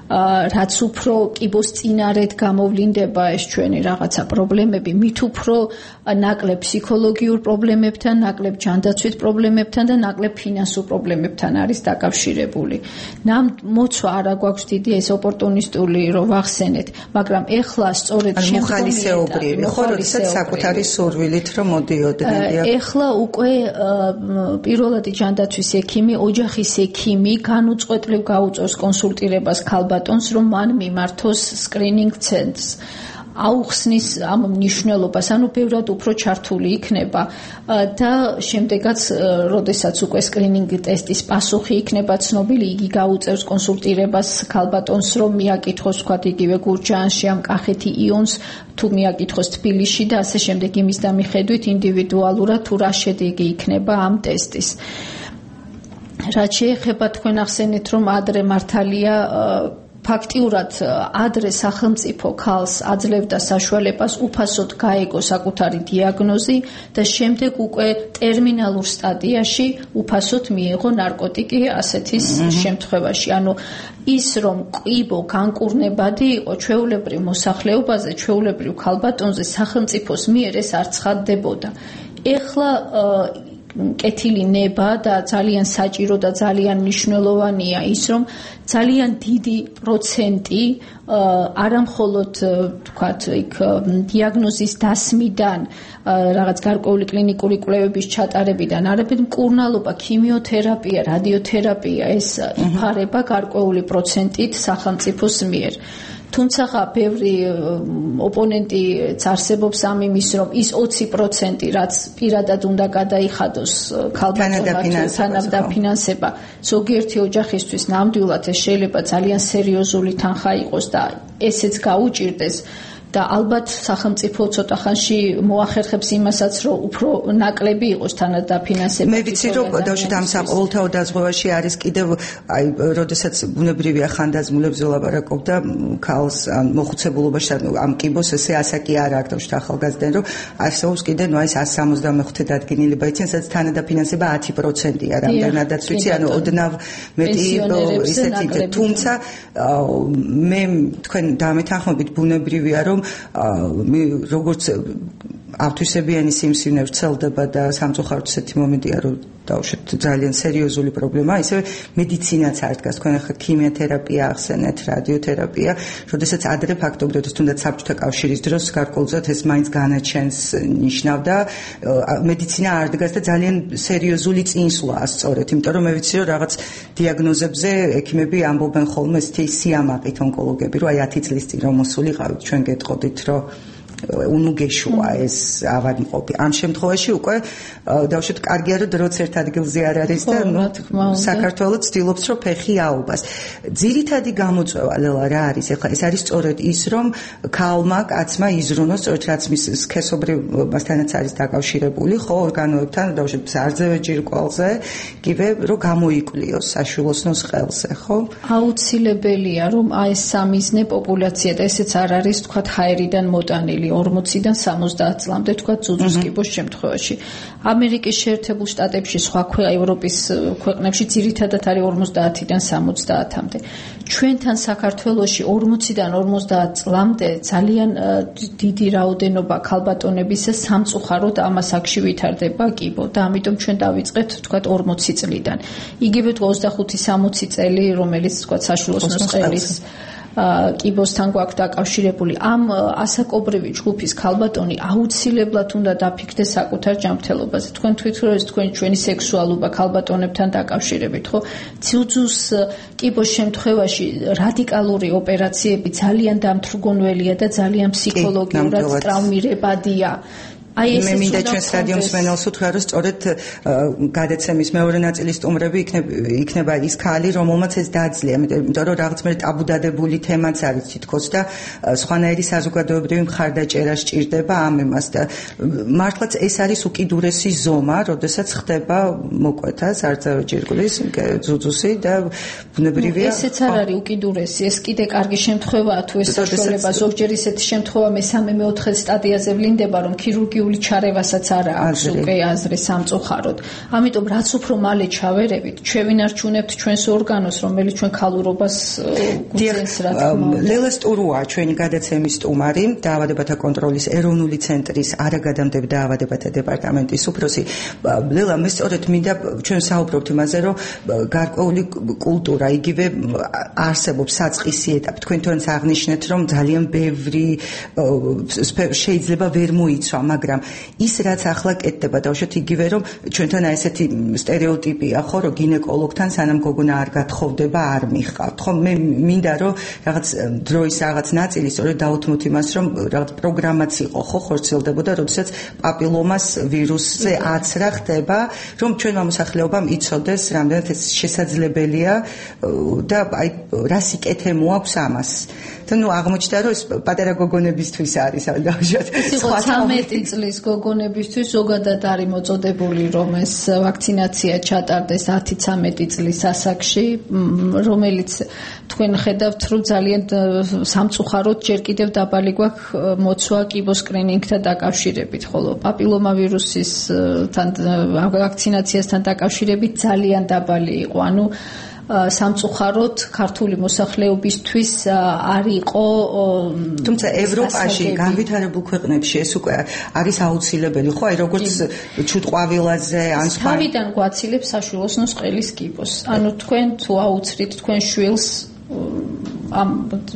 რაც უფრო კიბოს წინარედ გამოვლინდება ეს ჩვენი რაღაცა პრობლემები, მით უფრო ნაკლებ ფსიქოლოგიურ პრობლემებთან, ნაკლებ ჯანდაცვით პრობლემებთან და ნაკლებ ფინანსურ პრობლემებთან არის დაკავშირებული. ნამ მოცვა არა გვაქვს დიდი ეს ოპორტუნისტული რომ ვახსენეთ, მაგრამ ეხლა სწორედ შემდგომი ხო, როდესაც საკუთარი სურვილით რომ მოდიოდნენ. ეხლა უკვე პირველადი ჯანდაცვის ექიმი, ოჯახის ექიმი განუწყვეტლივ გაუწევს კონსულტირებას ქალბატონს, რომ მან მიმართოს სკრინინგ ცენტრს. აუხსნის ამ მნიშვნელობას, ანუ ბევრად უფრო ჩართული იქნება და შემდეგაც, როდესაც უკვე სკრინინგ ტესტის პასუხი იქნება ცნობილი, იგი გაუწევს კონსულტირებას ქალბატონს, რომ მიაკითხოს, ვთქვათ, იგივე გურჯაანში ამ კახეთი იონს, თუ მიაკითხოს თბილისში და ასე შემდეგ, იმის და მიხედვით ინდივიდუალურად თუ რა შედეგი იქნება ამ ტესტის. რაც შეეხება თქვენ ახსენეთ, რომ ადრე მართალია ფაქტიურად ადრე სახელმწიფო ქალს აძლევდა საშუალებას უფასოდ გაეგო საკუთარი დიაგნოზი და შემდეგ უკვე ტერმინალურ სტადიაში უფასოდ მიეღო ნარკოტიკი ასეთის შემთხვევაში. ანუ ის რომ ყიბო განკურნებადი იყო ჩვეულებრივ მოსახლეობაზე, ჩვეულებრივ ქალბატონზე სახელმწიფოს მიერ ეს არ ცხადდებოდა. ეხლა კეთილი ნება და ძალიან საჭირო და ძალიან მნიშვნელოვანია ის, რომ ძალიან დიდი პროცენტი არა მხოლოდ თქვათ იქ დიაგნოზის დასმიდან, რაღაც გარკვეული კლინიკური კვლევების ჩატარებიდან, არამედ მკურნალობა, ქიმიოთერაპია, რადიოთერაპია ეს იფარება გარკვეული პროცენტით სახელმწიფოს მიერ. თუმცა ბევრი ოპონენტი წარსებობს ამ იმის, რომ ის ოცი პროცენტი, რაც პირადად უნდა გადაიხადოს ქალბატონმა თანადაფინანსება, ზოგიერთი ოჯახისთვის ნამდვილად ეს შეიძლება ძალიან სერიოზული თანხა იყოს და ესეც გაუჭირდეს. და ალბათ სახელმწიფო ცოტა ხანში მოახერხებს იმასაც, რომ უფრო ნაკლები იყოს თანადაფინანსება. მე ვიცი, რომ დავშეთ ამ საყოველთაო დაზღვევაში არის კიდევ აი, როდესაც ბუნებრივია ხანდაზმულებს ველაპარაკობდა ქალს მოხუცებულობაში ამ კიბოს ესე ასაკი არ აქვს დავშეთ ახალგაზრდენ, რომ არსებობს კიდე ნუ აი one seventy-five დადგენილება იციან, სადაც თანადაფინანსება ten percent-ია, რამდენადაც ვიცი, ანუ ოდნავ მეტი ისეთი, თუმცა მე თქვენ დამეთანხმებით ბუნებრივია, რომ მე როგორც ავთვისებიანი სიმსივნე ვრცელდება და სამწუხაროდ ესეთი მომენტია, რომ დავუშვით ძალიან სერიოზული პრობლემაა, ისე მედიცინაც არ დგას, თქვენ ახლა ქიმიოთერაპია ახსენეთ, რადიოთერაპია, როდესაც ადრე ფაქტობრივად თუნდაც საბჭოთა კავშირის დროს გარკვეულწილად ეს მაინც განაჩენს ნიშნავდა, მედიცინა არ დგას და ძალიან სერიოზული წინსვლაა სწორედ, იმიტომ რომ მე ვიცი, რომ რაღაც დიაგნოზებზე ექიმები ამბობენ ხოლმე ესეთი სიამაყით ონკოლოგები, რომ აი ten წლის წინ რომ მოსულიყავით, ჩვენ გეტყოდით, რომ უნუგეშუა ეს ავადმყოფი. ამ შემთხვევაში უკვე დავუშვით კარგია, რომ დროც ერთ ადგილზე არ არის და საქართველოს ცდილობს, რომ ფეხი აუბას. ძირითადი გამოწვევა ლელა რა არის? ეხლა ეს არის სწორედ ის, რომ ქალმა კაცმა იზრუნოს, სწორედ რაც მის სქესობრივასთანაც არის დაკავშირებული, ხო, ორგანოებთან, დავუშვით სარძევე ჯირკვალზე, კიდე რომ გამოიკვლიოს საშვილოსნოს ყელზე, ხო? აუცილებელია, რომ აი ეს სამიზნე პოპულაცია და ესეც არ არის, თქვათ, ჰაერიდან მოტანილი forty-დან seventy წლამდე თქვა ძუძუს კიბოს შემთხვევაში. ამერიკის შეერთებულ შტატებში, სხვა ევროპის ქვეყნებში ძირითადად არის forty-დან seventy-მდე. ჩვენთან საქართველოში forty-დან forty წლამდე ძალიან დიდი რაოდენობა ქალბატონების სამწუხაროდ ამას აქში ვითარდება კიბო და ამიტომ ჩვენ დავიწყეთ თქვა forty წლიდან. იგივე twenty-five sixty წელი, რომელიც თქვა საშვილოსნოს ყელის კიბოსთან გვაქვს დაკავშირებული. ამ ასაკობრივი ჯგუფის ქალბატონი აუცილებლად უნდა დაფიქრდეს საკუთარ ჯანმრთელობაზე. თქვენ თვითონ თქვენ ჩვენი სექსუალობა ქალბატონებთან დაკავშირებით, ხო? ძუძუს კიბოს შემთხვევაში რადიკალური ოპერაციები ძალიან დამთრგუნველია და ძალიან ფსიქოლოგიურად ტრაუმირებადია. მე მინდა ჩვენს რადიო მსმენელს უთხრა, რომ სწორედ გადაცემის მეორე ნაწილის სტუმრები იქნება ის ქალი, რომელმაც ეს დაძლია, იმიტომ რომ რაღაც მე ტაბუდადებული თემაც არის თითქოს და სხვანაირი საზოგადოებრივი მხარდაჭერა სჭირდება ამ იმას და მართლაც ეს არის უკიდურესი ზომა, როდესაც ხდება მოკვეთა სარძავე ჯირკვლის ძუძუსი და ბუნებრივია. ესეც არ არის უკიდურესი, ეს კიდე კარგი შემთხვევაა თუ ეს საშუალება, ზოგჯერ ისეთი შემთხვევა მესამე მეოთხე სტადიაზე ვლინდება, რომ ქირურგიული ჩარევასაც არ აქვს უკვე აზრი სამწუხაროდ. ამიტომ რაც უფრო მალე ჩავერევით, ჩვევინარჩუნებთ ჩვენს ორგანოს, რომელიც ჩვენ ქალურობას გუძენს, რა თქმა უნდა. ლელა სტურუა ჩვენი გადაცემის სტუმარი, დაავადებათა კონტროლის ეროვნული ცენტრის არაგადამტებ დაავადებათა დეპარტამენტის უფროსი. ლელა, მე სწორედ მინდა ჩვენ საუბრობთ იმაზე, რომ გარკვეული კულტურა იგივე არსებობს საწყისი ეტაპი. თქვენ თვითონ აღნიშნეთ, რომ ძალიან ბევრი შეიძლება ვერ მოიცვა, მაგრამ ის რაც ახლა კეთდება დავუშვით იგივე რომ ჩვენთან ესეთი სტერეოტიპია ხო რომ გინეკოლოგთან სანამ გოგონა არ გათხოვდება არ მიხავთ ხო მე მინდა რომ რაღაც დროის რაღაც ნაწილი სწორედ დაუთმოთ იმას რომ რაღაც პროგრამაც იყო ხო ხორციელდებოდა როდესაც პაპილომას ვირუსზე აცრა ხდება რომ ჩვენმა მოსახლეობამ იცოდეს რამდენად ეს შესაძლებელია და აი რა სიკეთე მოაქვს ამას და ნუ აღმოჩნდა რომ ეს პატარა გოგონებისთვის არის დავუშვით thirteen წლის გოგონებისთვის ზოგადად არის მოწოდებული რომ ეს ვაქცინაცია ჩატარდეს ten thirteen წლის ასაკში რომელიც თქვენ ხედავთ რომ ძალიან სამწუხაროდ ჯერ კიდევ დაბალი გვაქვს მოცვა კიბოს სკრინინგთან დაკავშირებით ხოლო პაპილომავირუსის თან ვაქცინაციასთან დაკავშირებით ძალიან დაბალი იყო ანუ სამწუხაროდ ქართული მოსახლეობისთვის არ იყო თუმცა ევროპაში განვითარებულ ქვეყნებში ეს უკვე არის აუცილებელი ხო აი როგორც ჩუტყვავილაზე ან სხვა თავიდან გვაცილებს საშვილოსნოს ყელის კიბოს ანუ თქვენ თუ აუცრით თქვენ შვილს ამ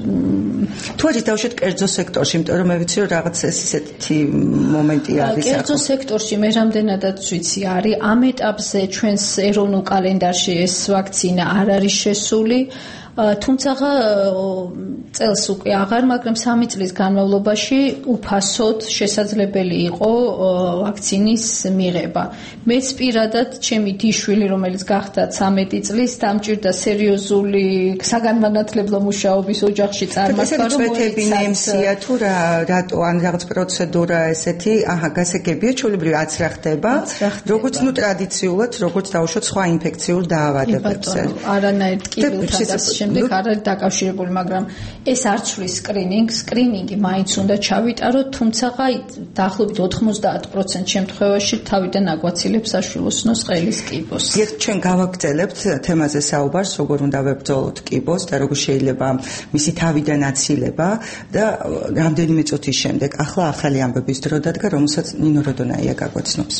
თუ არის დავშეთ კერძო სექტორში, იმიტომ რომ მე ვიცი რომ რაღაც ეს ისეთი მომენტი არის. კერძო სექტორში მე რამდენადაც ვიცი არის ამ ეტაპზე ჩვენს ეროვნულ კალენდარში ეს ვაქცინა არ არის შესული. თუმცა წელს უკვე აღარ, მაგრამ სამი წლის განმავლობაში უფასოდ შესაძლებელი იყო ვაქცინის მიღება. მეც პირადად ჩემი დიშვილი, რომელიც გახდა ცამეტი წლის, დამჭირდა სერიოზული საგანმანათლებლო მუშაობის ოჯახში წარმართვა, რომ მოეცადა თუ რა რატო ან რაღაც პროცედურა ესეთი, აჰა, გასაგებია, ჩვეულებრივ აც რა ხდება, როგორც ნუ ტრადიციულად, როგორც დაუშვათ სხვა ინფექციურ დაავადებებზე. არანაირ ტკივილთან და შემდეგ არ არის დაკავშირებული, მაგრამ ეს არ ცვლის სკრინინგს, სკრინინგი მაინც უნდა ჩავიტაროთ, თუმცა დაახლოებით ოთხმოცდაათ პროცენტ შემთხვევაში თავიდან აგვაცილებს საშვილოსნოს ყელის კიბოს. ერთ ჩვენ გავაგრძელებთ თემაზე საუბარს, როგორ უნდა ვებრძოლოთ კიბოს და როგორ შეიძლება მისი თავიდან აცილება და რამდენიმე წუთის შემდეგ ახლა ახალი ამბების დრო დადგა, რომელსაც ნინო როდონაია გაგვაცნობს.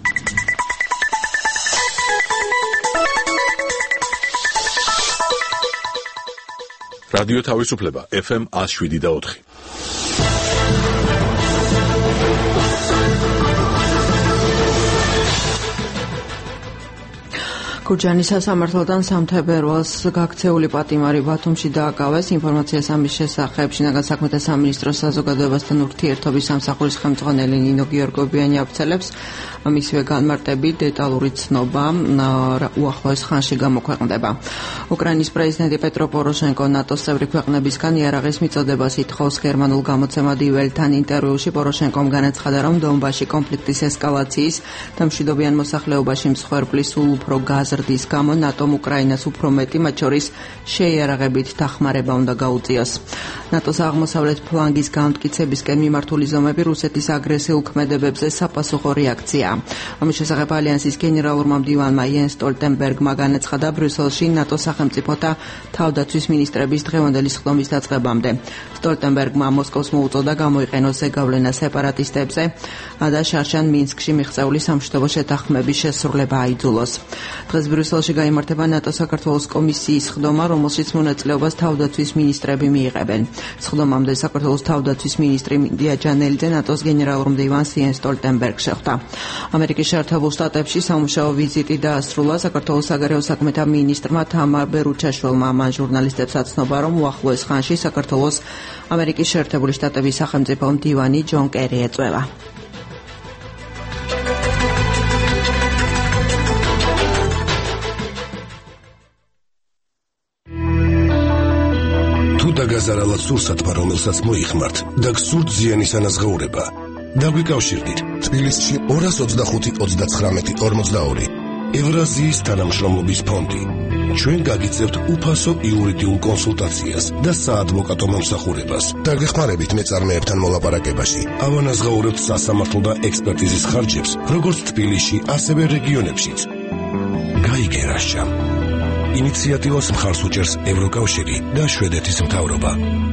რადიო თავისუფლება ეფ ემ one oh seven და four. გურჯაანის სასამართლოდან სამ თებერვალს გაქცეული პატიმარი ბათუმში დააკავეს. ინფორმაციას ამის შესახებ შინაგან საქმეთა სამინისტროს საზოგადოებასთან ურთიერთობის სამსახურის ხელმძღვანელი ნინო გიორგობიანი ავრცელებს. მისივე განმარტებით დეტალური ცნობა უახლოეს ხანში გამოქვეყნდება. უკრაინის პრეზიდენტი პეტრო პოროშენკო ნატოს წევრი ქვეყნებისგან იარაღის მიწოდებას ითხოვს. გერმანულ გამოცემა დი ველთან ინტერვიუში პოროშენკომ განაცხადა, რომ დონბასში კონფლიქტის ესკალაციის და მშვიდობიან მოსახლეობაში მსხვერპლის სულ უფრო გაზრდის გამო ნატომ უკრაინას უფრო მეტი, მათ შორის შეიარაღებით დახმარება უნდა გაუწიოს. ნატოს აღმოსავლეთ ფლანგის განმტკიცებისკენ მიმართული ზომები რუსეთის აგრესიულ ქმედებებზე საპასუხო რეაქცია. ამის შესახებ ალიანსის გენერალურმა მდივანმა იენს სტოლტენბერგმა განაცხადა ბრიუსელში ნატოს სახელმწიფოთა თავდაცვის მინისტრების დღევანდელი სხდომის დაწყებამდე. სტოლტენბერგმა მოსკოვს მოუწოდა გამოიყენოს ზეგავლენა სეპარატისტებზე და შარშან მინსკში მიღწეული სამშვიდობო შეთანხმების შესრულება აიძულოს. დღეს ბრიუსელში გაიმართება ნატო-საქართველოს კომისიის სხდომა, რომელშიც მონაწილეობას თავდაცვის მინისტრები მიიღებენ. სხდომამდე საქართველოს თავდაცვის მინისტრი მინდია ჯანელიძე ნატოს გენერალურ მდივანს იენს სტოლტენბერგს შეხვდა. ამერიკის შეერთებულ შტატებში სამუშაო ვიზიტი დაასრულა. საქართველოს საგარეო საქმეთა მინისტრმა თამარ ბერუჩაშვილმა ამან ჟურნალისტებს აცნობა, რომ უახლოეს ხანში საქართველოს ამერიკის შეერთებული შტატების სახელმწიფო მდივანი ჯონ კერი ეწვევა. დაგაზარალად სურსათმა, რომელსაც მოიხმართ და გსურთ ზიანის ანაზღაურება. დაგვიკავშირდით თბილისში ორას ოცდახუთი ოცდაცხრამეტი ორმოცდაორი ევრაზიის თანამშრომლობის ფონდი. ჩვენ გაგიწევთ უფასო იურიდიულ კონსულტაციას და საადვოკატო მომსახურებას. დაგეხმარებით მეწარმეებთან მოლაპარაკებაში. ავანაზღაურებთ სასამართლო და ექსპერტიზის ხარჯებს, როგორც თბილისში, ასევე რეგიონებშიც. გაიგე რა სჯამ. ინიციატივას მხარს უჭერს ევროკავშირი და შვედეთის მთავრობა.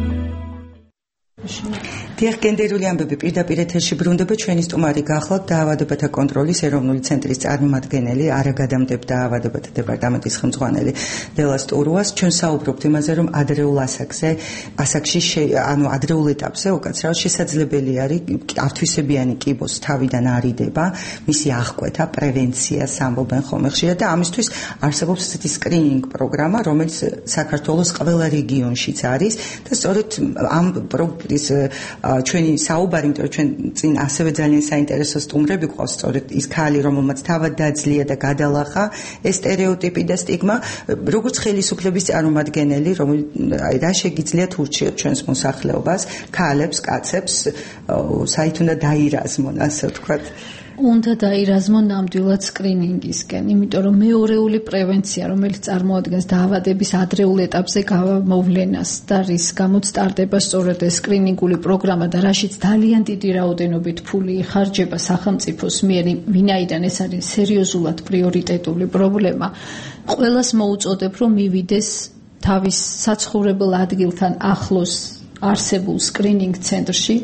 დიახ, გენდერული ამბები პირდაპირ ეთერში ბრუნდება. ჩვენი სტუმარი გახლავთ დაავადებათა კონტროლის ეროვნული ცენტრის წარმომადგენელი, არაგადამტებ დაავადებათა დეპარტამენტის ხელმძღვანელი დელა სტურუას. ჩვენ საუბრობთ იმაზე, რომ ადრეულ ასაკზე, ასაკში, ანუ ადრეულ ეტაპზე უკაცრავად შესაძლებელი არის ართვისებიანი კიბოს თავიდან არიდება, მისი აღკვეთა, პრევენციას ამბობენ ხოლმე ხშირად და ამისთვის არსებობს ესეთი სკრინინგ პროგრამა, რომელიც საქართველოს ყველა რეგიონშიც არის და სწორედ ამ პროგრამის ჩვენი საუბარი, იმიტომ რომ ჩვენ წინ ასევე ძალიან საინტერესო სტუმრები გვყავს, სწორედ ის ქალი, რომელმაც თავად დაძლია და გადალახა ეს სტერეოტიპი და სტიგმა, როგორც ხელისუფლების წარმომადგენელი, რომელიც რა შეგიძლიათ ურჩიოთ ჩვენს მოსახლეობას, ქალებს, კაცებს, საით უნდა დაირაზმონ, ასე ვთქვათ. უნდა დაირაზმონ ნამდვილად სკრინინგისკენ, იმიტომ რომ მეორეული პრევენცია, რომელიც წარმოადგენს დაავადების ადრეულ ეტაპზე გამოვლენას და რის გამოც ტარდება სწორედ ეს სკრინინგული პროგრამა და რაშიც ძალიან დიდი რაოდენობით ფული იხარჯება სახელმწიფოს მიერ, ვინაიდან ეს არის სერიოზულად პრიორიტეტული პრობლემა, ყველას მოუწოდებ, რომ მივიდეს თავის საცხოვრებელ ადგილთან ახლოს არსებულ სკრინინგ ცენტრში,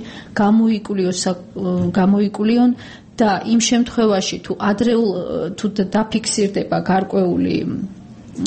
გამოიკულიონ და იმ შემთხვევაში თუ ადრეულ თუ დაფიქსირდება გარკვეული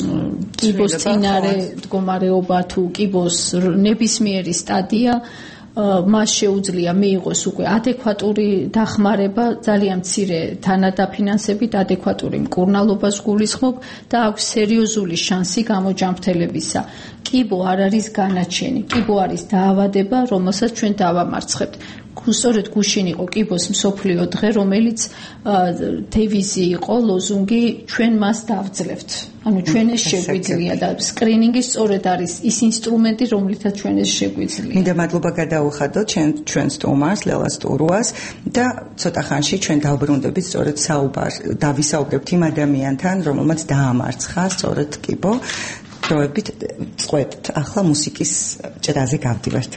კიბოს წინარე მდგომარეობა თუ კიბოს ნებისმიერი სტადია, მას შეუძლია მიიღოს უკვე ადეკვატური დახმარება, ძალიან მცირე თანადაფინანსებით, ადეკვატური მკურნალობას გულისხმობ და აქვს სერიოზული შანსი გამოჯანმრთელებისა. კიბო არ არის განაჩენი, კიბო არის დაავადება, რომელსაც ჩვენ დავამარცხებთ. სწორედ გუშინ იყო კიბოს მსოფლიო დღე, რომელიც დევიზი იყო, ლოზუნგი ჩვენ მას დავძლევთ. ანუ ჩვენ ეს შეგვიძლია და სკრინინგი სწორედ არის ის ინსტრუმენტი, რომლითაც ჩვენ ეს შეგვიძლია. მინდა მადლობა გადაუხადოთ ჩვენ სტუმარს, ლელას ტურუას და ცოტა ხანში ჩვენ დავბრუნდებით სწორედ საუბარ დავისაუბრებთ იმ ადამიანთან, რომელმაც დაამარცხა სწორედ კიბო. დროებით წყვეტთ ახლა მუსიკის ჭრაზე გავდივართ.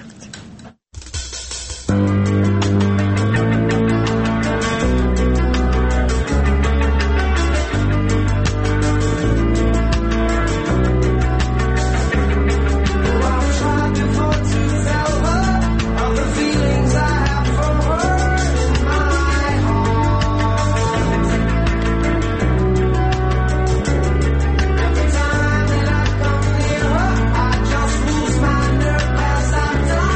Done.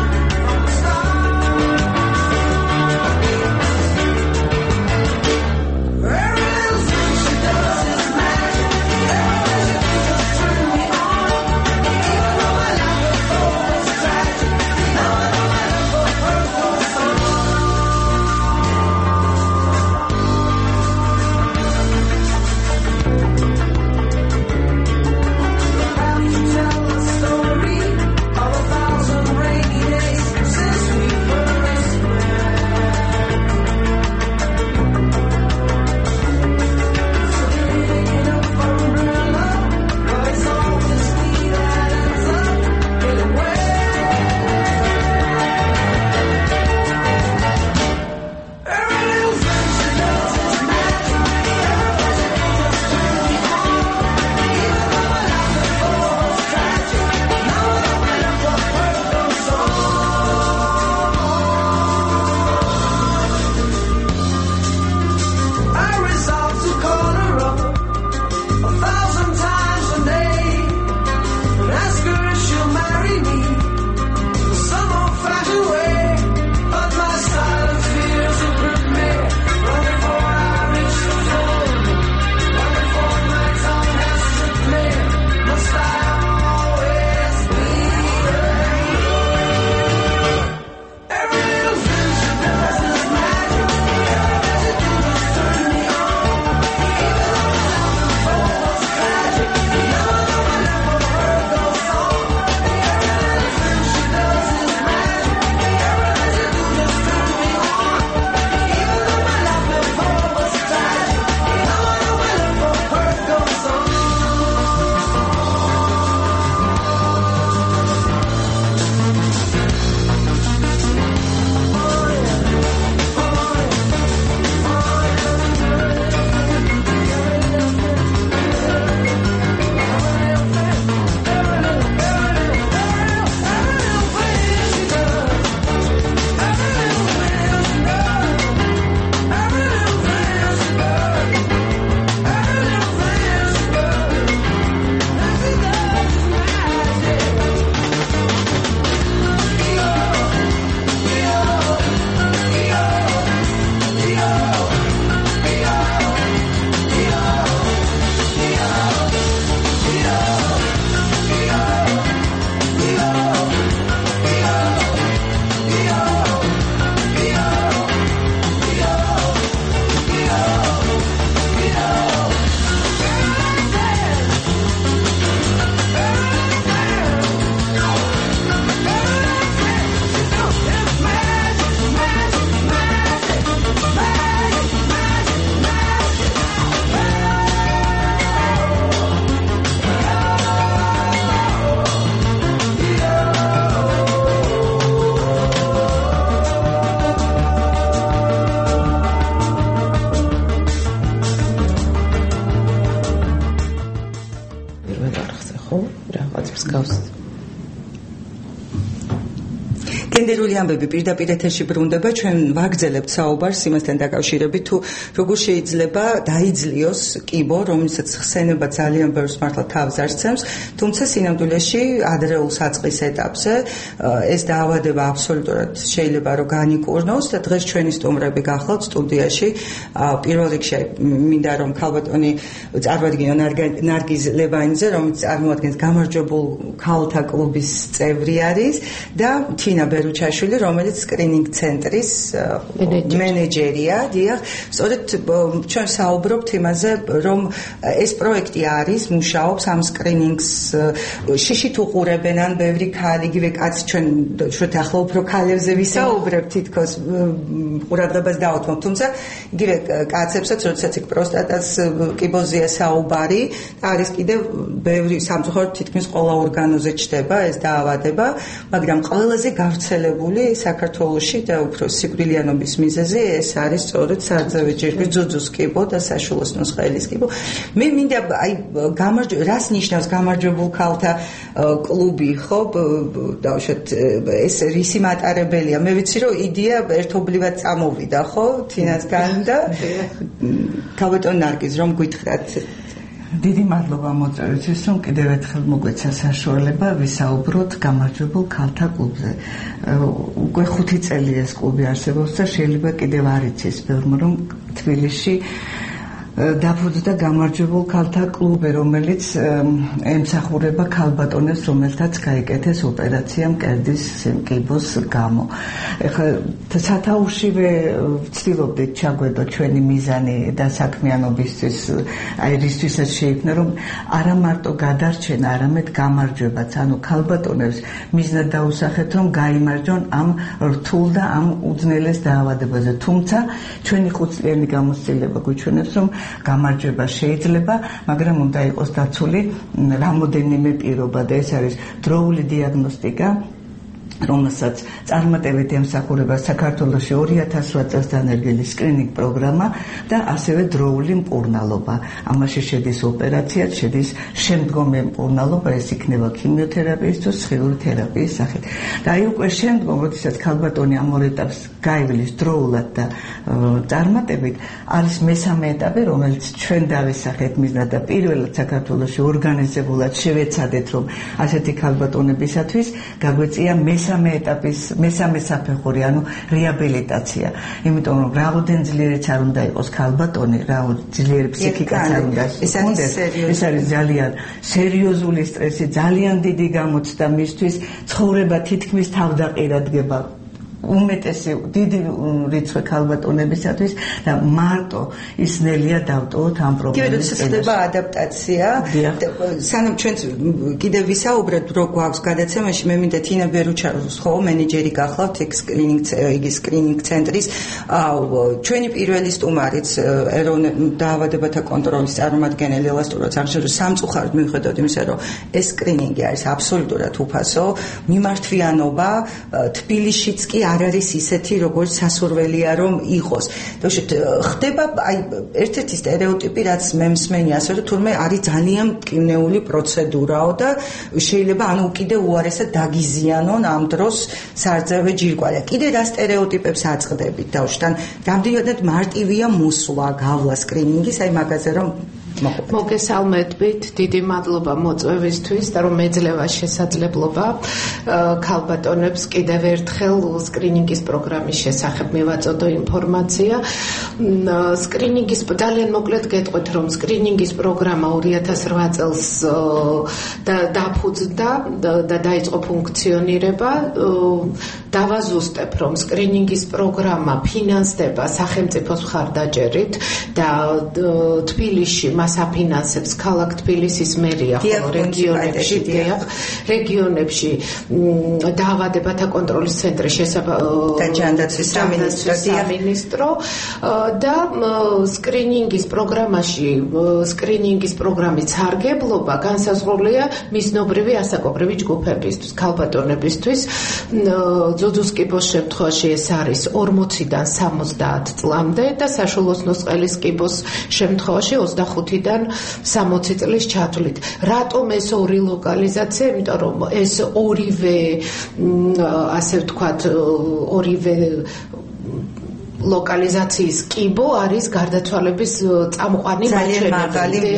გენდერული ამბები პირდაპირ ეთერში ბრუნდება, ჩვენ ვაგრძელებთ საუბარს იმასთან დაკავშირებით, თუ როგორ შეიძლება დაიძლიოს კიბო, რომელსაც ხსენება ძალიან ბევრს მართლა თავს არცემს, თუმცა სინამდვილეში ადრეულ საწყის ეტაპზე ეს დაავადება აბსოლუტურად შეიძლება რომ განიკურნოს და დღეს ჩვენი სტუმრები გახლავთ სტუდიაში. პირველ რიგში მინდა რომ ქალბატონი წარმოადგინო ნარგიზ ლევანიძე, რომელიც წარმოადგენს გამარჯვებულ ქალთა კლუბის წევრი არის და თინა ბერუჩაშვილი, რომელიც სკრინინგ ცენტრის მენეჯერია. დიახ, სწორედ ჩვენ საუბრობთ იმაზე, რომ ეს პროექტი არის, მუშაობს ამ სკრინინგს შიშით უყურებენ ან ბევრი ქალი, იგივე კაცი, ჩვენ შუთ ახლა უფრო ქალებზე ვისაუბრებთ, თითქოს ყურადღებას დავუთმობთ, თუმცა იგივე კაცებსაც, როდესაც იქ პროსტატას კიბოზია საუბარი, არის კიდევ ბევრი სამწუხაროდ თითქმის ყველა ორგანოზე ჩდება ეს დაავადება, მაგრამ ყველაზე გავრცელებული საქართველოში და უფრო სიკვდილიანობის მიზეზი ეს არის სწორედ სარძევი ჯირკვლის ძუძუს კიბო და საშვილოსნოს ხელის კიბო. მე მინდა აი გამარჯვებულ რას ნიშნავს გამარჯვებულ ქალთა კლუბი, ხო? დავუშვათ ეს რისი მატარებელია. მე ვიცი რომ იდეა ერთობლივად წამოვიდა, ხო? თინასგან და ქალბატონ ნარგიზ, რომ გითხრათ. დიდი მადლობა მოწვევისთვის, რომ კიდევ ერთხელ მოგვეცა საშუალება ვისაუბროთ გამარჯვებულ ქალთა კლუბზე. უკვე ხუთი წელი ეს კლუბი არსებობს და შეიძლება კიდევ არ იცის ბევრმა, რომ თბილისში დაფუძნდა გამარჯვებულ ქალთა კლუბი, რომელიც ემსახურება ქალბატონებს, რომელთაც გაიკეთეს ოპერაცია მკერდის კიბოს გამო. ეხლა სათაურშივე ვცდილობდით ჩაგვედო ჩვენი მიზანი და საქმიანობისთვის, აი რისთვისაც შეიქმნა, რომ არა მარტო გადარჩენა, არამედ გამარჯვებაც, ანუ ქალბატონებს მიზნად დაუსახეთ, რომ გაიმარჯვონ ამ რთულ და ამ უძნელეს დაავადებაზე. თუმცა ჩვენი ხუთწლიანი გამოცდილება გვიჩვენებს, რომ გამარჯვება შეიძლება, მაგრამ უნდა იყოს დაცული რამოდენიმე პირობა და ეს არის დროული დიაგნოსტიკა, რომელსაც წარმატებით ემსახურება საქართველოში ორი ათას რვა წელს დანერგილი სკრინინგ პროგრამა და ასევე დროული მკურნალობა. ამაში შედის ოპერაცია, შედის შემდგომი მკურნალობა, ეს იქნება ქიმიოთერაპიის თუ სხეული თერაპიის სახით. და აი უკვე შემდგომ, როდესაც ქალბატონი ამ ორ ეტაპს გაივლის დროულად და წარმატებით, არის მესამე ეტაპი, რომელიც ჩვენ დავისახეთ მიზნად და პირველად საქართველოში ორგანიზებულად შევეცადეთ, რომ ასეთი ქალბატონებისათვის გაგვეწია მესამე ეტაპის მესამე საფეხური, ანუ რეაბილიტაცია. იმიტომ რომ რაოდენ ძლიერიც არ უნდა იყოს ქალბატონი, რაოდენ ძლიერი ფსიქიკაც არ უნდა ჰქონდეს. ეს არის ძალიან სერიოზული სტრესი, ძალიან დიდი გამოცდა მისთვის, ცხოვრება თითქმის თავდაყირადგება უმეტესი დიდი რიცხვი ქალბატონებისათვის და მარტო ის ნელია დავტოვოთ ამ პრობლემის. კიდევ ხდება ადაპტაცია. სანამ ჩვენ კიდევ ვისაუბრეთ, რო გვაქვს გადაცემაში, მე მინდა თინა ბერუჩაშვილი, ხო, მენეჯერი გახლავთ ეგ სკრინინგ იგი სკრინინგ ცენტრის. ჩვენი პირველი სტუმარიც ეროვნულ დაავადებათა კონტროლის წარმომადგენელი ელასტურად აღნიშნა, რომ სამწუხაროდ მიუხედავად იმისა, რომ ეს სკრინინგი არის აბსოლუტურად უფასო, მიმართვიანობა თბილისშიც კი არ არის ისეთი, როგორც სასურველია რომ იყოს. დავუშვათ, ხდება აი ერთ-ერთი სტერეოტიპი, რაც მე მსმენი ასე რომ თურმე არის ძალიან მტკივნეული პროცედურაო და შეიძლება ანუ კიდე უარესად დაგიზიანონ ამ დროს სარძევე ჯირკვალი. კიდე რა სტერეოტიპებს აწყდებით დავუშვათ, რამდენად მარტივია მოსვლა, გავლა სკრინინგის, აი მაგაზე რომ მოგესალმებით, დიდი მადლობა მოწვევისთვის და რომ მეძლევა შესაძლებლობა ქალბატონებს კიდევ ერთხელ სკრინინგის პროგრამის შესახებ მივაწოდო ინფორმაცია. სკრინინგის ძალიან მოკლედ გეტყვით, რომ სკრინინგის პროგრამა ორი ათას რვა წელს დაფუძნდა და დაიწყო ფუნქციონირება. დავაზუსტებ, რომ სკრინინგის პროგრამა ფინანსდება სახელმწიფოს მხარდაჭერით და თბილისში მას აფინანსებს ქალაქ თბილისის მერია, ხოლო რეგიონებში რეგიონებში დაავადებათა კონტროლის ცენტრი და ჯანდაცვის სამინისტრო და სკრინინგის პროგრამაში სკრინინგის პროგრამის სარგებლობა განსაზღვრულია მიზნობრივი ასაკობრივი ჯგუფებისთვის, ქალბატონებისთვის. ძუძუს კიბოს შემთხვევაში ეს არის ორმოციდან სამოცდაათ წლამდე და საშვილოსნოს ყელის კიბოს შემთხვევაში ოცდახუთი ოცდახუთიდან სამოცი წლის ჩათვლით. რატომ ეს ორი ლოკალიზაცია? იმიტომ რომ ეს ორივე ასე ვთქვათ, ორივე ლოკალიზაციის კიბო არის გარდაცვალების წამყვანი მაჩვენებელი.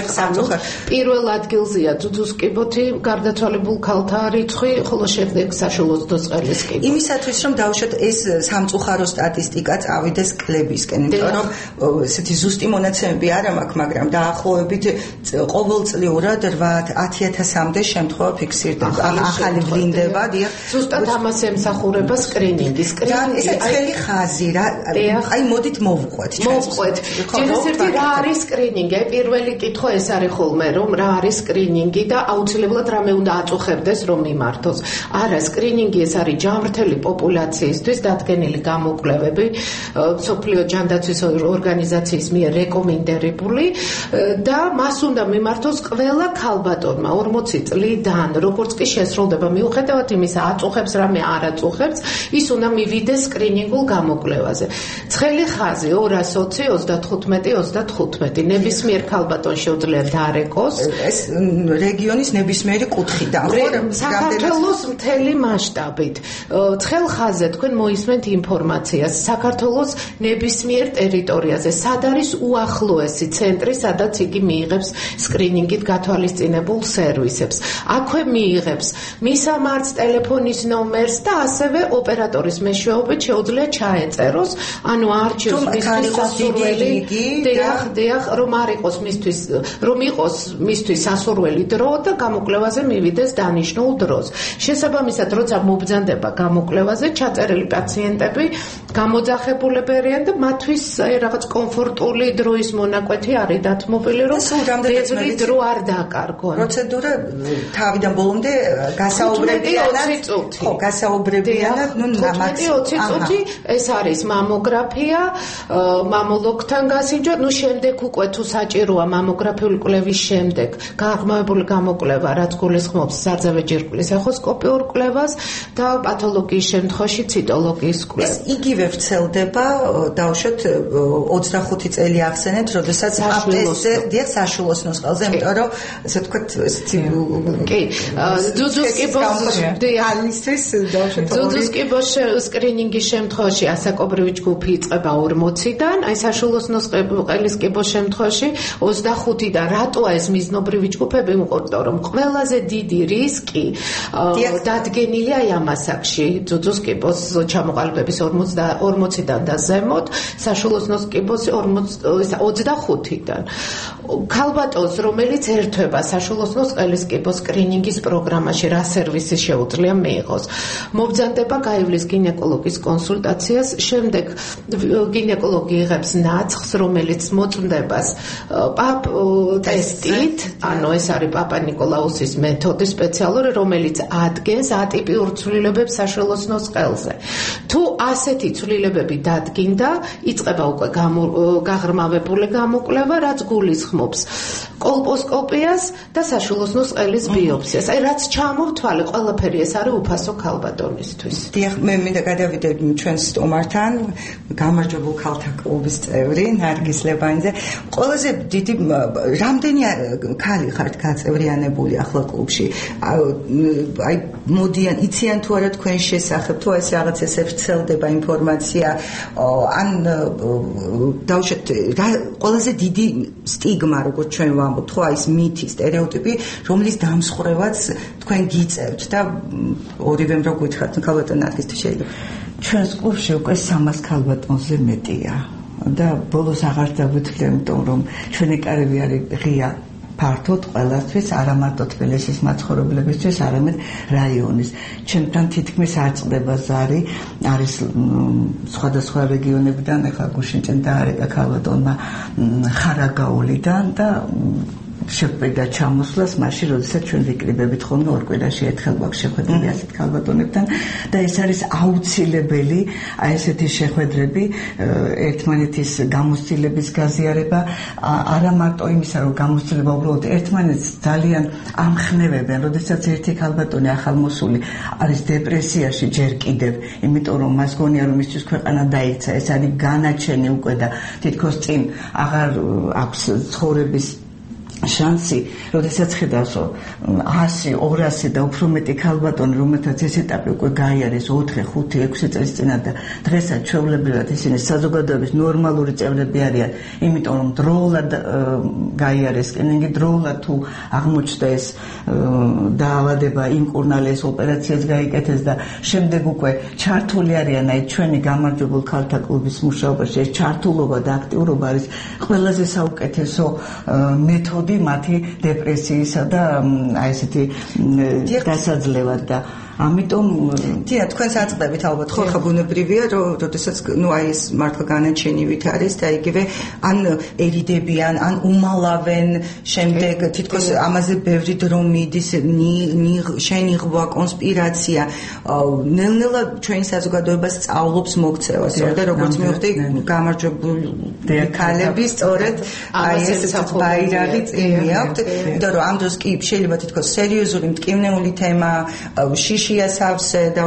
პირველ ადგილზეა ძუძუს კიბოთი გარდაცვალებულ ქალთა რიცხვი, ხოლო შემდეგ საშუალო ოცდაოთხ წლის კიბო. იმისათვის რომ დავუშვათ ეს სამწუხარო სტატისტიკა წავიდეს კლებისკენ, იმიტომ რომ ესეთი ზუსტი მონაცემები არ მაქვს, მაგრამ დაახლოებით ყოველწლიურად ათი ათასამდე შემთხვევა ფიქსირდება. ახალი ვლინდება, დიახ. ზუსტად ამას ემსახურება სკრინინგი. სკრინინგი ეს წელი ხაზი რა აი მოდით მოვყვეთ მოვყვეთ ჯერისერთი რა არის სკრინინგი? პირველი კითხვა ეს არის ხოლმე რომ რა არის სკრინინგი და აუცილებლად რამე უნდა აწუხებდეს რომ მიმართოს. არა, სკრინინგი ეს არის ჯანმრთელი პოპულაციისთვის დადგენილი გამოკვლევები მსოფლიო ჯანდაცვის ორგანიზაციის მიერ რეკომენდირებული და მას უნდა მიმართოს ყველა ქალბატონმა ორმოცი წლიდან, როგორც კი შესრულდება მიუხედავად იმისა აწუხებს რამე არ აწუხებს, ის უნდა მივიდეს სკრინინგულ გამოკვლევაზე. ცხელი ხაზი ორას ოცი ოცდათხუთმეტი ოცდათხუთმეტი ნებისმიერ ქალბატონს შეუძლია დარეკოს ეს რეგიონის ნებისმიერი კუთხიდან ხო საქართველოს მთელი მასშტაბით. ცხელ ხაზზე თქვენ მოისმენთ ინფორმაციას საქართველოს ნებისმიერ ტერიტორიაზე, სად არის უახლოესი ცენტრი, სადაც იგი მიიღებს სკრინინგით გათვალისწინებულ სერვისებს. აქვე მიიღებს მისამართს, ტელეფონის ნომერს და ასევე ოპერატორის მეშვეობით შეუძლია ჩაეწეროს, ანუ არჩევს მისთვის სასურველი, დიახ, დიახ, რომ არ იყოს მისთვის, რომ იყოს მისთვის სასურველი დრო და გამოკვლევაზე მივიდეს დანიშნულ დროს. შესაბამისად, როცა მობრძანდება გამოკვლევაზე, ჩაწერილი პაციენტები გამოძახებულები არიან და მათთვის რაღაც კომფორტული დროის მონაკვეთი არის დათმობილი, რომ ბევრი დრო არ დაკარგონ. პროცედურა თავიდან ბოლომდე გასაუბრებიანად, ხო, გასაუბრებიანად, ნუ თხუთმეტი ოცი წუთი ეს არის მამოგრაფია, მამოლოგთან გასინჯვა, ნუ შემდეგ უკვე თუ საჭიროა მამოგრაფიული კვლევის შემდეგ გააღრმავებული გამოკვლევა, რაც გულისხმობს სარძევე ჯირკვლის ეხოსკოპიურ კვლევას და პათოლოგიის შემთხვევაში ციტოლოგიის კვლევას. იგივე ვრცელდება, დავუშვათ ოცდახუთი წელი ახსენეთ, როდესაც აპტესზე, დიახ, საშუალო ნოსყალზე, იმიტომ რომ ასე ვთქვათ, კი, ძუძუს კიბოს დიალიზის დავუშვათ ძუძუს კიბოს სკრინინგის შემთხვევაში ასაკობრივი ჯგუფი იწყება ორმოციდან, აი საშუალო ნოსყალის კიბოს შემთხვევაში ოცდახუთიდან. რატოა ეს მიზნობრივი ჯგუფები? იმიტომ რომ ყველაზე დიდი რისკი დადგენილია აი ამ ასაკში, ძუძუს კიბოს ჩამოყალიბების ორმოციდან და ზემოთ, საშუალო ნოსყის ოცდახუთიდან. ქალბატონს, რომელიც ერთვება საშუალო ნოსყის კიბოს სკრინინგის პროგრამაში, რა სერვისი შეუძლია მიიღოს? მობრძანდება გაივლის გინეკოლოგის კონსულტაციას, შემდეგ გინეკოლოგი იღებს ნაცხს, რომელიც მოწმდებას პაპ ტესტით, ანუ ეს არის პაპა-ნიკოლაუსის მეთოდი სპეციალური, რომელიც ადგენს ატიპიურ ცვლილებებს საშუალო ნოსყელზე. თუ ასეთი ცვლილებები დადგინდა, იწყება უკვე გაღრმავებული გამოკვლევა, რაც გულისხმობს კოლპოსკოპიას და საშუალო ნოსყელის ბიოპსიას. აი რაც ჩამოვთვალე, ყველაფერი ეს არის უფასო ქალბატონისთვის. დიახ, მე მინდა გადავიდე ჩვენ სტუმართან, გამარჯვებულ ქალთა კლუბის წევრი ნარგის ლებანიძე. ყველაზე დიდი რამდენი ქალი ხართ გაწევრიანებული ახლა კლუბში? აი მოდიან, იციან თუ არა თქვენ შესახებ, თუ ეს რაღაც ესე ვრცელდება ინფორმაცია, ან დავუშვათ ყველაზე დიდი სტიგმა, როგორც ჩვენ ვამბობთ, ხო, აი ეს მითი, სტერეოტიპი, რომლის დამსხვრევაც თქვენ გიწევთ და ორივემ რო გითხრათ, ქალბატონ ნარგის თუ შეიძლება. ჩვენს კლუბში უკვე სამას ქალბატონზე მეტია და ბოლოს აღარ დავუთხილე, იმიტომ რომ ჩვენი კარები არის ღია ფართოდ ყველასთვის, არა მარტო თბილისის მაცხოვრებლებისთვის, არამედ რაიონის. ჩვენთან თითქმის არ წყდება ზარი, არის სხვადასხვა რეგიონებიდან, ახლა გუშინჭენ დაარეკა ქალბატონმა ხარაგაულიდან და შეგვედა ჩამოსვლას მაშინ, როდესაც ჩვენ ვიკრიბებით ხოლმე ორ კვირაში ერთხელ გვაქვს შეხვედრები ასეთ ქალბატონებთან და ეს არის აუცილებელი აი ესეთი შეხვედრები, ერთმანეთის გამოცდილების გაზიარება, არა მარტო იმისა, რომ გამოცდილება უბრალოდ ერთმანეთს ძალიან ამხნევებენ, როდესაც ერთი ქალბატონი ახალმოსული არის დეპრესიაში ჯერ კიდევ, იმიტომ რომ მას გონია რომ მისთვის ქვეყანა დაიქცა, ეს არის განაჩენი უკვე და თითქოს წინ აღარ აქვს ცხოვრების შანსი, როდესაც ხედავს ასი, ორასი და უფრო მეტი ქალბატონი, რომელთაც ეს ეტაპი უკვე გაიარეს ოთხი, ხუთი, ექვსი წლის წინათ და დღესაც ჩვეულებრივად ისინი საზოგადოების ნორმალური წევრები არიან, იმიტომ რომ დროულად გაიარეს სკრინინგი, დროულად თუ აღმოჩნდა ეს დაავადება, იმკურნალეს, ოპერაციაც გაიკეთეს და შემდეგ უკვე ჩართული არიან აი ჩვენი გამარჯვებულ ქალთა კლუბის მუშაობაში. ეს ჩართულობა და აქტიურობა არის ყველაზე საუკეთესო მეთოდი მათი დეპრესიისა და აი ესეთი დასაძლევად და ამიტომ დიახ, თქვენს აწყდებით ალბათ ხო ხა ბუნებრივია, რომ როდესაც ნუ აი ეს მართლა განაჩენივით არის და იგივე ან ერიდებიან, ან უმალავენ, შემდეგ თითქოს ამაზე ბევრი დრო მიდის, შენიღვა, კონსპირაცია, ნელ-ნელა ჩვენი საზოგადოებას სწავლობს მოქცევა, სწორედ როგორც მივხვდი, გამარჯვებული ქალები სწორედ აი ეს ბაირაღი წინი აქვთ, იმიტომ რომ ამ დროს კი შეიძლება თითქოს სერიოზული მტკივნეული თემა, შიში სავსე და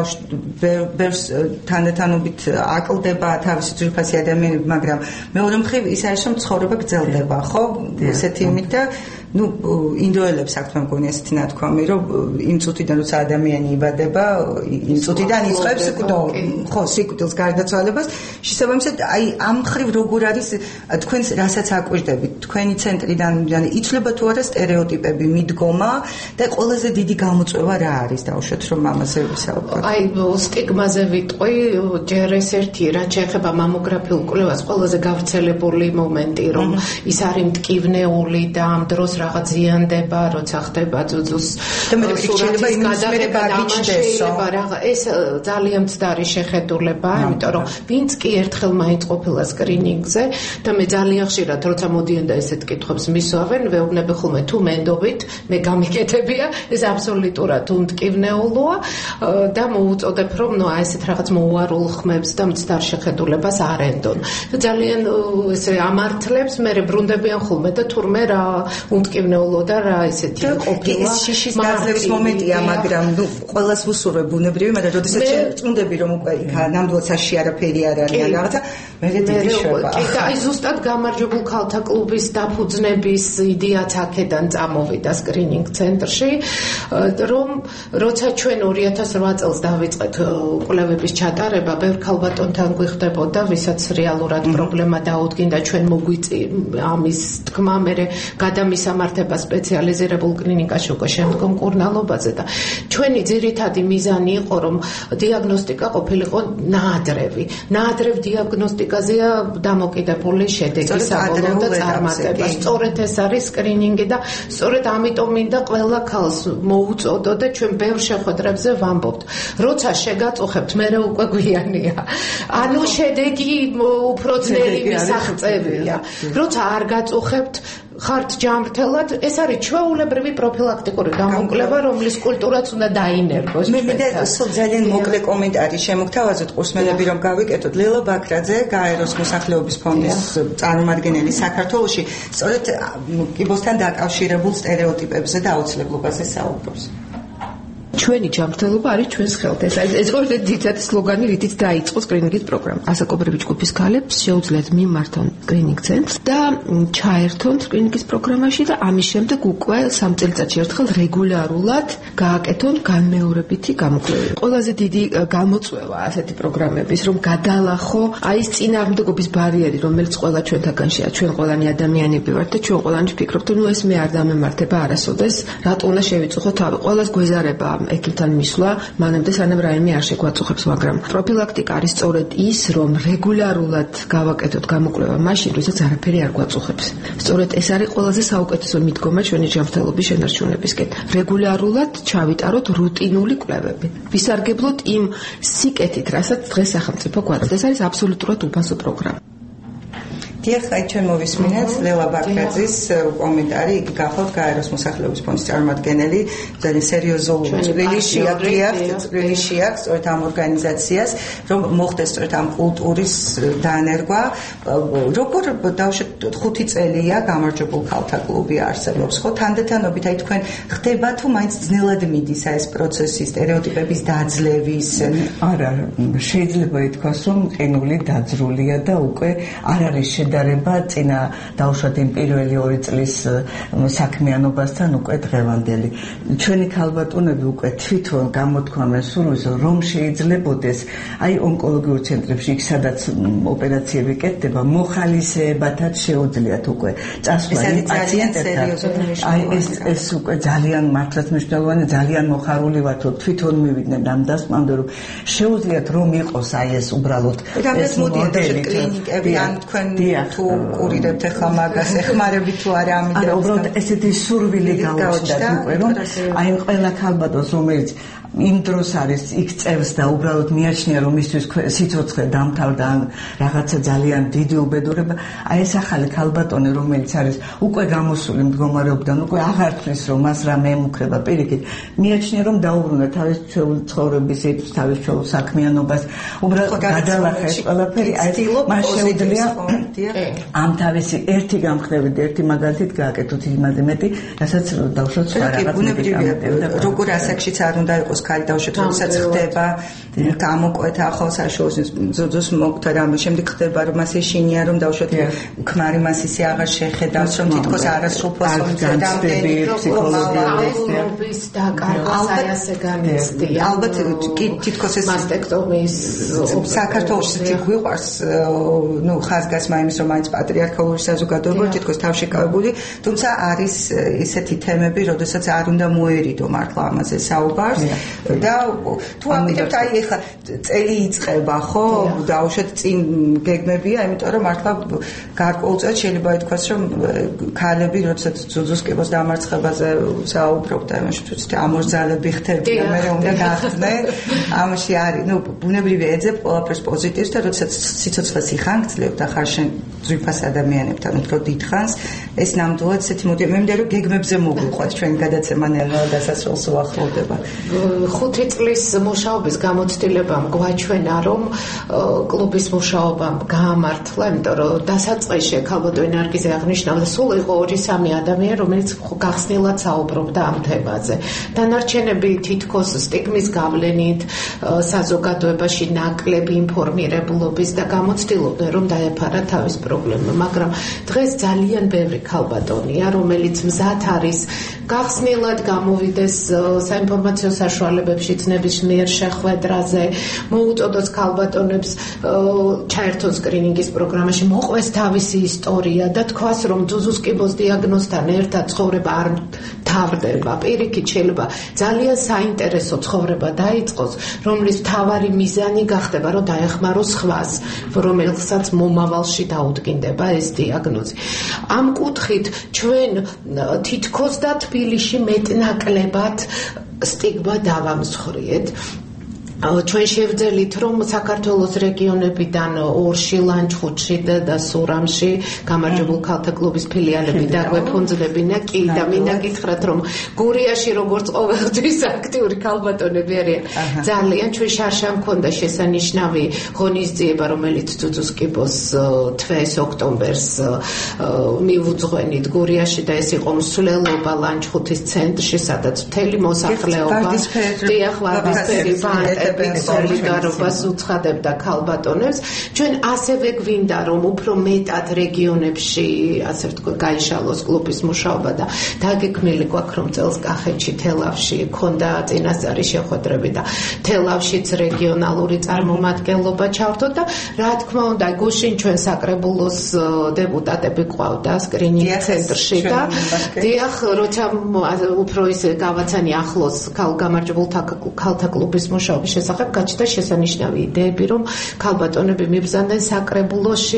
ბევრს თანდათანობით აკლდება თავისი ძვირფასი ადამიანები, მაგრამ მეორე მხრივ ის არის რომ ცხოვრება გრძელდება, ხო? ესეთი იმით და ну ინდოელებს აქ თქვენ მგონი ესეთი ნათქვამი რომ იმ წუთიდან როცა ადამიანი იბადება იმ წუთიდან იწყებს ხო სიკვდილს გარდაცვალებას შესაბამისად აი ამ ხრივ როგორ არის თქვენს რასაც აკვირდებით თქვენი ცენტრიდან يعني იცლება თუ არა სტერეოტიპები მიდგომა და ყველაზე დიდი გამოწვევა რა არის დაუშვათ რომ ამაზე ვისაუბროთ აი სტიგმაზე ვიტყვი ჯერ ეს ერთი რაც შეეხება მამოგრაფიულ კვლევას ყველაზე გავრცელებული მომენტი რომ ის არის მტკივნეული და ამ დროს რაღაც ზიანდება, როცა ხდება ძუძუს შეიძლება იმის მერე გაგიჩნდესო. ეს ძალიან მცდარი შეხედულება, იმიტომ რომ ვინც კი ერთხელ მაინც ყოფილა სკრინინგზე და მე ძალიან ხშირად როცა მოდიან და ესეთ კითხვებს მისვავენ, ვეუბნები ხოლმე თუ მენდობით, მე გამიკეთებია, ეს აბსოლუტურად უმტკივნეულოა და მოუწოდებ რომ ნუ აი ესეთ რაღაც მოუარულ ხმებს და მცდარ შეხედულებას არ ენდონ. ძალიან ესე ამართლებს, მე ბრუნდებიან ხოლმე და თურმე რა უმტკივნეულო და რა ესეთი ყოფილა. ეს შიშის გაძლევის მომენტია, მაგრამ ნუ ყველას ვუსურვებ ბუნებრივი, მაგრამ როდესაც წუნდები რომ უკვე იქ ნამდვილად საში არაფერი არ არის ან რაღაცა, მე დიდი შვება. კი, და აი ზუსტად გამარჯვებულ ქალთა კლუბის დაფუძნების იდეაც აქედან წამოვიდა სკრინინგ ცენტრში, რომ როცა ჩვენ ორი ათას რვა წელს დავიწყეთ კვლევების ჩატარება, ბევრ ქალბატონთან გვიხდებოდა, ვისაც რეალურად პრობლემა დაუდგინდა, ჩვენ მოგვიწი ამის თქმა, მე გადამისამართება სპეციალიზირებულ კლინიკაში უკვე შემდგომ მკურნალობაზე და ჩვენი ძირითადი მიზანი იყო რომ დიაგნოსტიკა ყოფილიყო ნაადრევი. ნაადრევ დიაგნოსტიკაზეა დამოკიდებული შედეგი საბოლოო და წარმატება. სწორედ ეს არის სკრინინგი და სწორედ ამიტომ მინდა ყველა ქალს მოუწოდო და ჩვენ ბევრ შეხვედრებზე ვამბობთ. როცა შეგაწუხებთ, მე უკვე გვიანია. ანუ შედეგი უფრო ძნელი მისაღწევია. როცა არ გაწუხებთ ხართ ჯამრთელად, ეს არის ჩვეულებრივი პროფილაქტიკური გამოკვლევა, რომლის კულტურაც უნდა დაინერგოს. მე მინდა ძალიან მოკლე კომენტარი შემოგთავაზოთ ყურსმენები რომ გავიკეთოთ. ლელა ბაქრაძე, გაეროს მოსახლეობის ფონდის წარმომადგენელი საქართველოში, სწორედ კიბოსთან დაკავშირებულ სტერეოტიპებზე და აუცილებლობაზე საუბრობს. ჩვენი ჯანმრთელობა არის ჩვენს ხელთ. ეს ეს ყოველდღე დიდად სლოგანი, რითიც დაიწყო სკრინინგის პროგრამა. ასაკობრივი ჯგუფის ქალებს შეუძლიათ მიმართონ სკრინინგ ცენტრს და ჩაერთონ სკრინინგის პროგრამაში და ამის შემდეგ უკვე სამ წელიწადში ერთხელ რეგულარულად გააკეთონ განმეორებითი გამოკვლევები. ყველაზე დიდი გამოწვევა ასეთი პროგრამების, რომ გადალახო აი ეს წინააღმდეგობის ბარიერი, რომელიც ყველა ჩვენთაგანშია. ჩვენ ყველანი ადამიანები ვართ და ჩვენ ყველანი ვფიქრობთ, რომ ეს მე არ დამემართება არასოდეს, რატო უნდა შევიწუხო თავი. ყველას გვეზარება ექიმთან მისვლა, მანამდე სანამ რაიმე არ შეგვაწუხებს, მაგრამ პროფილაქტიკა არის სწორედ ის, რომ რეგულარულად გავაკეთოთ გამოკვლევა მაშინ, როდესაც არაფერი არ გვაწუხებს. სწორედ ეს არის ყველაზე საუკეთესო მიდგომა ჩვენი ჯანმრთელობის შენარჩუნებისკენ. რეგულარულად ჩავიტაროთ რუტინული კვლევები. ვისარგებლოთ იმ სიკეთით, რასაც დღეს სახელმწიფო გვაძლევს. ეს არის აბსოლუტურად უფასო პროგრამა. დიახ, აი ჩვენ მოვისმინეთ ლელა ბაქრაძის კომენტარი, იგი გახავთ გაეროს მოსახლეობის ფონდის წარმომადგენელი, ძალიან სერიოზული წვლილი შეაქვს, წვლილი შეაქვს სწორედ ამ ორგანიზაციას, რომ მოხდეს სწორედ ამ კულტურის დანერგვა. როგორ დავუშვათ ხუთი წელია გამარჯვებულ ქალთა კლუბი არსებობს, ხო? თანდათანობით აი თქვენ ხდება თუ მაინც ძნელად მიდის ეს პროცესი სტერეოტიპების დაძლევის? არა, შეიძლება ითქვას, რომ ყინული დაძრულია და უკვე არ არის შედარება წინა დავუშვათ იმ პირველი ორი წლის საქმიანობასთან უკვე დღევანდელი. ჩვენი ქალბატონები უკვე თვითონ გამოთქვამენ სურვილს, რომ შეიძლებოდეს აი ონკოლოგიურ ცენტრებში, იქ სადაც ოპერაციები კეთდება, მოხალისეებათაც შეუძლიათ უკვე წასვლა იმ პაციენტებთან. აი ეს ეს უკვე ძალიან მართლაც მნიშვნელოვანია, ძალიან მოხარული ვართ, რომ თვითონ მივიდნენ ამ დასკვნამდე, რომ შეუძლიათ რომ იყოს აი ეს უბრალოდ ეს მოდელი კლინიკები ან თქვენ თუ კურირებთ ახლა მაგას, ეხმარებით თუ არა ამით? არა, უბრალოდ ესეთი სურვილი გაუჩნდათ უკვე, რომ აი ყველა ქალბატონს, რომელიც იმ დროს არის იქ წევს და უბრალოდ მიაჩნია, რომ მისთვის სიცოცხლე დამთავრდა ან რაღაცა ძალიან დიდი უბედურება, აი ეს ახალი ქალბატონი, რომელიც არის უკვე გამოსული მდგომარეობიდან, უკვე აღარ თვლის, რომ მას რამე ემუქრება, პირიქით მიაჩნია, რომ დაუბრუნდა თავის ცხოვრების ეტაპს, თავის საქმიანობას, უბრალოდ გადალახა ეს ყველაფერი, აი მას შეუძლია ამ თავისი ერთი გამხდებით, ერთი მაგალითით გააკეთოთ იმაზე მეტი, რასაც დავუშვათ სხვა რაღაც ბუნებრივია, როგორ ასაკშიც არ უნდა იყოს ქალი დავუშვათ, როდესაც ხდება გამოკვეთა ახალ საშუალებას, ზოძოს მოკვდა რამე, შემდეგ ხდება, რომ მას ეშინია, რომ დავუშვათ ქმარი მას ისე აღარ შეხედავს, რომ თითქოს არასრულფოს განცდები, ფსიქოლოგიის დაკარგვას აი ასე განიცდია. ალბათ კი თითქოს ეს მასტექტომიის საქართველოში გვიყვარს, ნუ ხაზგასმა იმის, რომ მაინც პატრიარქალური საზოგადოება თითქოს თავშეკავებული, თუმცა არის ესეთი თემები, როდესაც არ უნდა მოერიდო მართლა ამაზე საუბარს და თუ ამიტომ აი ეხლა წელი იწყება, ხო? დაუშვათ წინ გეგმებია, იმიტომ რომ მართლა გარკვეულწილად შეიძლება ითქვას, რომ ქალები, როდესაც ძუძუსკიბოს დამარცხებაზე საუბრობთ, ამაში თუცით ამორზალები ხდებიან, მე უნდა გახდნენ, ამაში არის, ნუ ბუნებრივია ეძებ ყველაფერს პოზიტივს და როდესაც სიცოცხლეს იხანგრძლივთ და ხარ შენ ძვირფას ადამიანებთან უფრო დიდხანს, ეს ნამდვილად ესეთი მოდი, მე მინდა რომ გეგმებზე მოგვიყვათ ჩვენი გადაცემა ნელ-ნელა დასასრულს უახლოვდება. ხუთი წლის მუშაობის გამოცდილებამ გვაჩვენა, რომ კლუბის მუშაობამ გაამართლა, იმიტომ რომ დასაწყისში ქალბატონი ნარგიზე აღნიშნავდა, სულ იყო ორი სამი ადამიანი, რომელიც გახსნილად საუბრობდა ამ თემაზე. დანარჩენები თითქოს სტიგმის გავლენით, საზოგადოებაში ნაკლები ინფორმირებულობის და გამოცდილობდნენ, რომ დაეფარა თავის პრობლემა, მაგრამ დღეს ძალიან ბევრი ქალბატონია, რომელიც მზად არის გახსნილად გამოვიდეს საინფორმაციო საშუალებებში ნებისმიერ შეხვედრაზე, მოუწოდოს ქალბატონებს ჩაერთონ სკრინინგის პროგრამაში, მოყვეს თავისი ისტორია და თქვას, რომ ძუძუსკიბოს დიაგნოზთან ერთად ცხოვრება არ თავდება. პირიქით შეიძლება ძალიან საინტერესო ცხოვრება დაიწყოს, რომლის მთავარი მიზანი გახდება, რომ დაეხმაროს სხვას, რომელსაც მომავალში დაუდგინდება ეს დიაგნოზი. ამ კუთხით ჩვენ თითქოს და თბილისში მეტნაკლებად სტიგმა დავამსხვრიეთ. ჩვენ შევძელით, რომ საქართველოს რეგიონებიდან ორში, ლანჩხუთში და სურამში გამარჯვებულ ქალთა კლუბის ფილიალები დაგვეფონძნებინა, კი და მინდა გითხრათ, რომ გურიაში როგორც ყოველთვის აქტიური ქალბატონები არიან. ძალიან ჩვენ შარშან მქონდა შესანიშნავი ღონისძიება, რომელიც ძუძუსკიბოს თვეს ოქტომბერს მივუძღვენით გურიაში და ეს იყო მსვლელობა ლანჩხუთის ცენტრში, სადაც მთელი მოსახლეობა დიახ ვარდისფერი ბანტები სოლიდარობას უცხადებდა ქალბატონებს. ჩვენ ასევე გვინდა, რომ უფრო მეტად რეგიონებში, ასე ვთქვათ, გაიშალოს კლუბის მუშაობა და დაგეგმილი გვაქვს, რომ წელს კახეთში, თელავში ქონდა წინასწარი შეხვედრები და თელავშიც რეგიონალური წარმომადგენლობა ჩავთოთ და რა თქმა უნდა, გუშინ ჩვენ საკრებულოს დეპუტატები ყავდა სკრინინგ ცენტრში და დიახ, როცა უფრო ისე გავაცანი ახლოს გამარჯვებულ ქალთა კლუბის მუშაობის შესახებ გაჩნდა შესანიშნავი იდეები, რომ ქალბატონები მიბრძანდნენ საკრებულოში,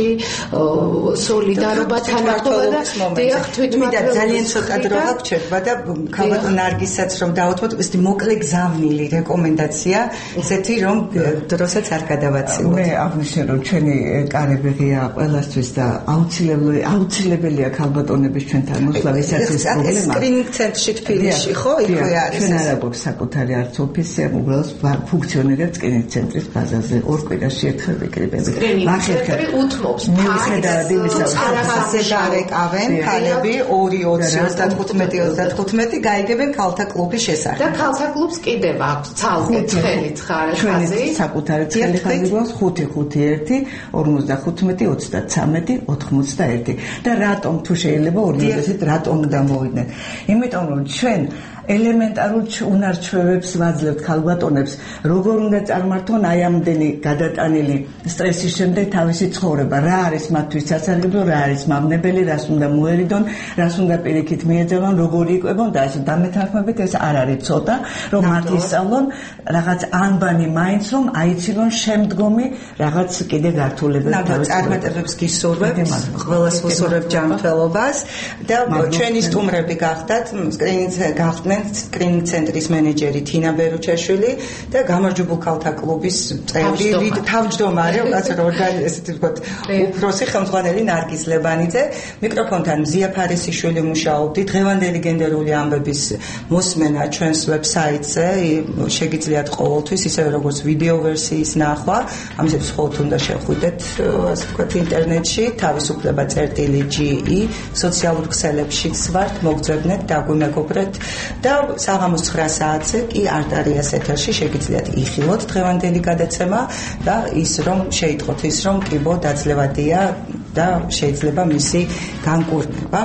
სოლიდარობა თანახმობა და დიახ თვითმართველობის ძალიან ცოტა დრო გაგვჭირდება და ქალბატონ ნარგისაც რომ დავუთმოთ ესეთი მოკლე გზავნილი რეკომენდაცია, ესეთი რომ დროსაც არ გადავაცილოთ. მე აღნიშნე რომ ჩვენი კარები ღია ყველასთვის და აუცილებელი აუცილებელია ქალბატონების ჩვენთან მოსვლა, ვისაც ეს პრობლემა. სკრინინგ ცენტრში თბილისში ხო იქვე არის. ჩვენ არ აქვს საკუთარი არც ოფისი, უბრალოდ ფუნქციონირებს სკრინინგ ცენტრის ბაზაზე. ორ კვირაში ერთხელ ვიკრიბებით. სკრინინგ ცენტრი უთმობს მიუხედავად იმისა, რომ ასე გარეკავენ ქალები ორი ოცი ოცდათხუთმეტი ოცდათხუთმეტი გაიგებენ ქალთა კლუბის შესახებ. და ქალთა კლუბს კიდევ აქვს ცალკე ცხელი ხაზი. ჩვენი საკუთარი ცხელი ხაზი გვაქვს ხუთი ხუთი ერთი ორმოცდახუთმეტი ოცდაცამეტი ოთხმოცდაერთი. და რატომ თუ შეიძლება ორგანიზაციით რატომ უნდა მოვიდნენ? იმიტომ რომ ჩვენ ელემენტარულ უნარ-ჩვევებს ვაძლევთ ქალბატონებს, როგორ უნდა წარმართონ აი ამდენი გადატანილი სტრესის შემდეგ თავისი ცხოვრება, რა არის მათთვის სასარგებლო, რა არის მავნებელი, რას უნდა მოერიდონ, რას უნდა პირიქით მიეძებონ, როგორ იკვებონ და ასე დამეთანხმებით ეს არ არის ცოტა, რომ მათ ისწავლონ რაღაც ანბანი მაინც რომ აიცილონ შემდგომი რაღაც კიდე გართულებებს. ნამდვილად წარმატებებს გისურვებთ, ყველას ვუსურვებთ ჯანმრთელობას და ჩვენი სტუმრები გახდათ, სკრინინგ გახდნენ სკრინინგ ცენტრის მენეჯერი თინა ბერუჩაშვილი და გამარჯვებულ ქალთა კლუბის წევრი თავმჯდომარე, უკაც ორგანიზ ესეთი ვთქვათ, უფროსი ხელმძღვანელი ნარგიზ ლებანიძე. მიკროფონთან მზია ფარისიშვილი მუშაობდი. დღევანდელი გენდერული ამბების მოსმენა ჩვენს ვებსაიტზე შეგიძლიათ ყოველთვის, ისევე როგორც ვიდეო ვერსიის ნახვა. ამისათვის მხოლოდ უნდა შევხვიდეთ, ასე ვთქვათ, ინტერნეტში თავისუფლება წერტილი ჯი ი სოციალურ ქსელებშიც ვართ, მოგძებნეთ, დაგვიმეგობრეთ და საღამოს ცხრა საათზე კი არტარიას ეთერში შეგიძლიათ იხილოთ დღევანდელი გადაცემა და ის რომ შეიტყოთ ის რომ კიბო დაძლევადია და შეიძლება მისი განკურნება.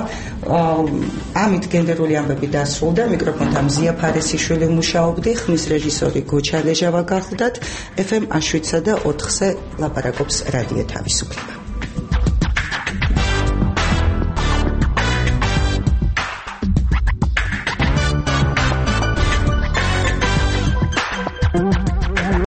ამით გენდერული ამბები დასრულდა. მიკროფონთან მზია ფარისიშვილი მუშაობდი, ხმის რეჟისორი გოჩა ლეჟავა გახლდათ. ეფ ემ შვიდსა და ოთხზე ლაპარაკობს რადიო თავისუფლება.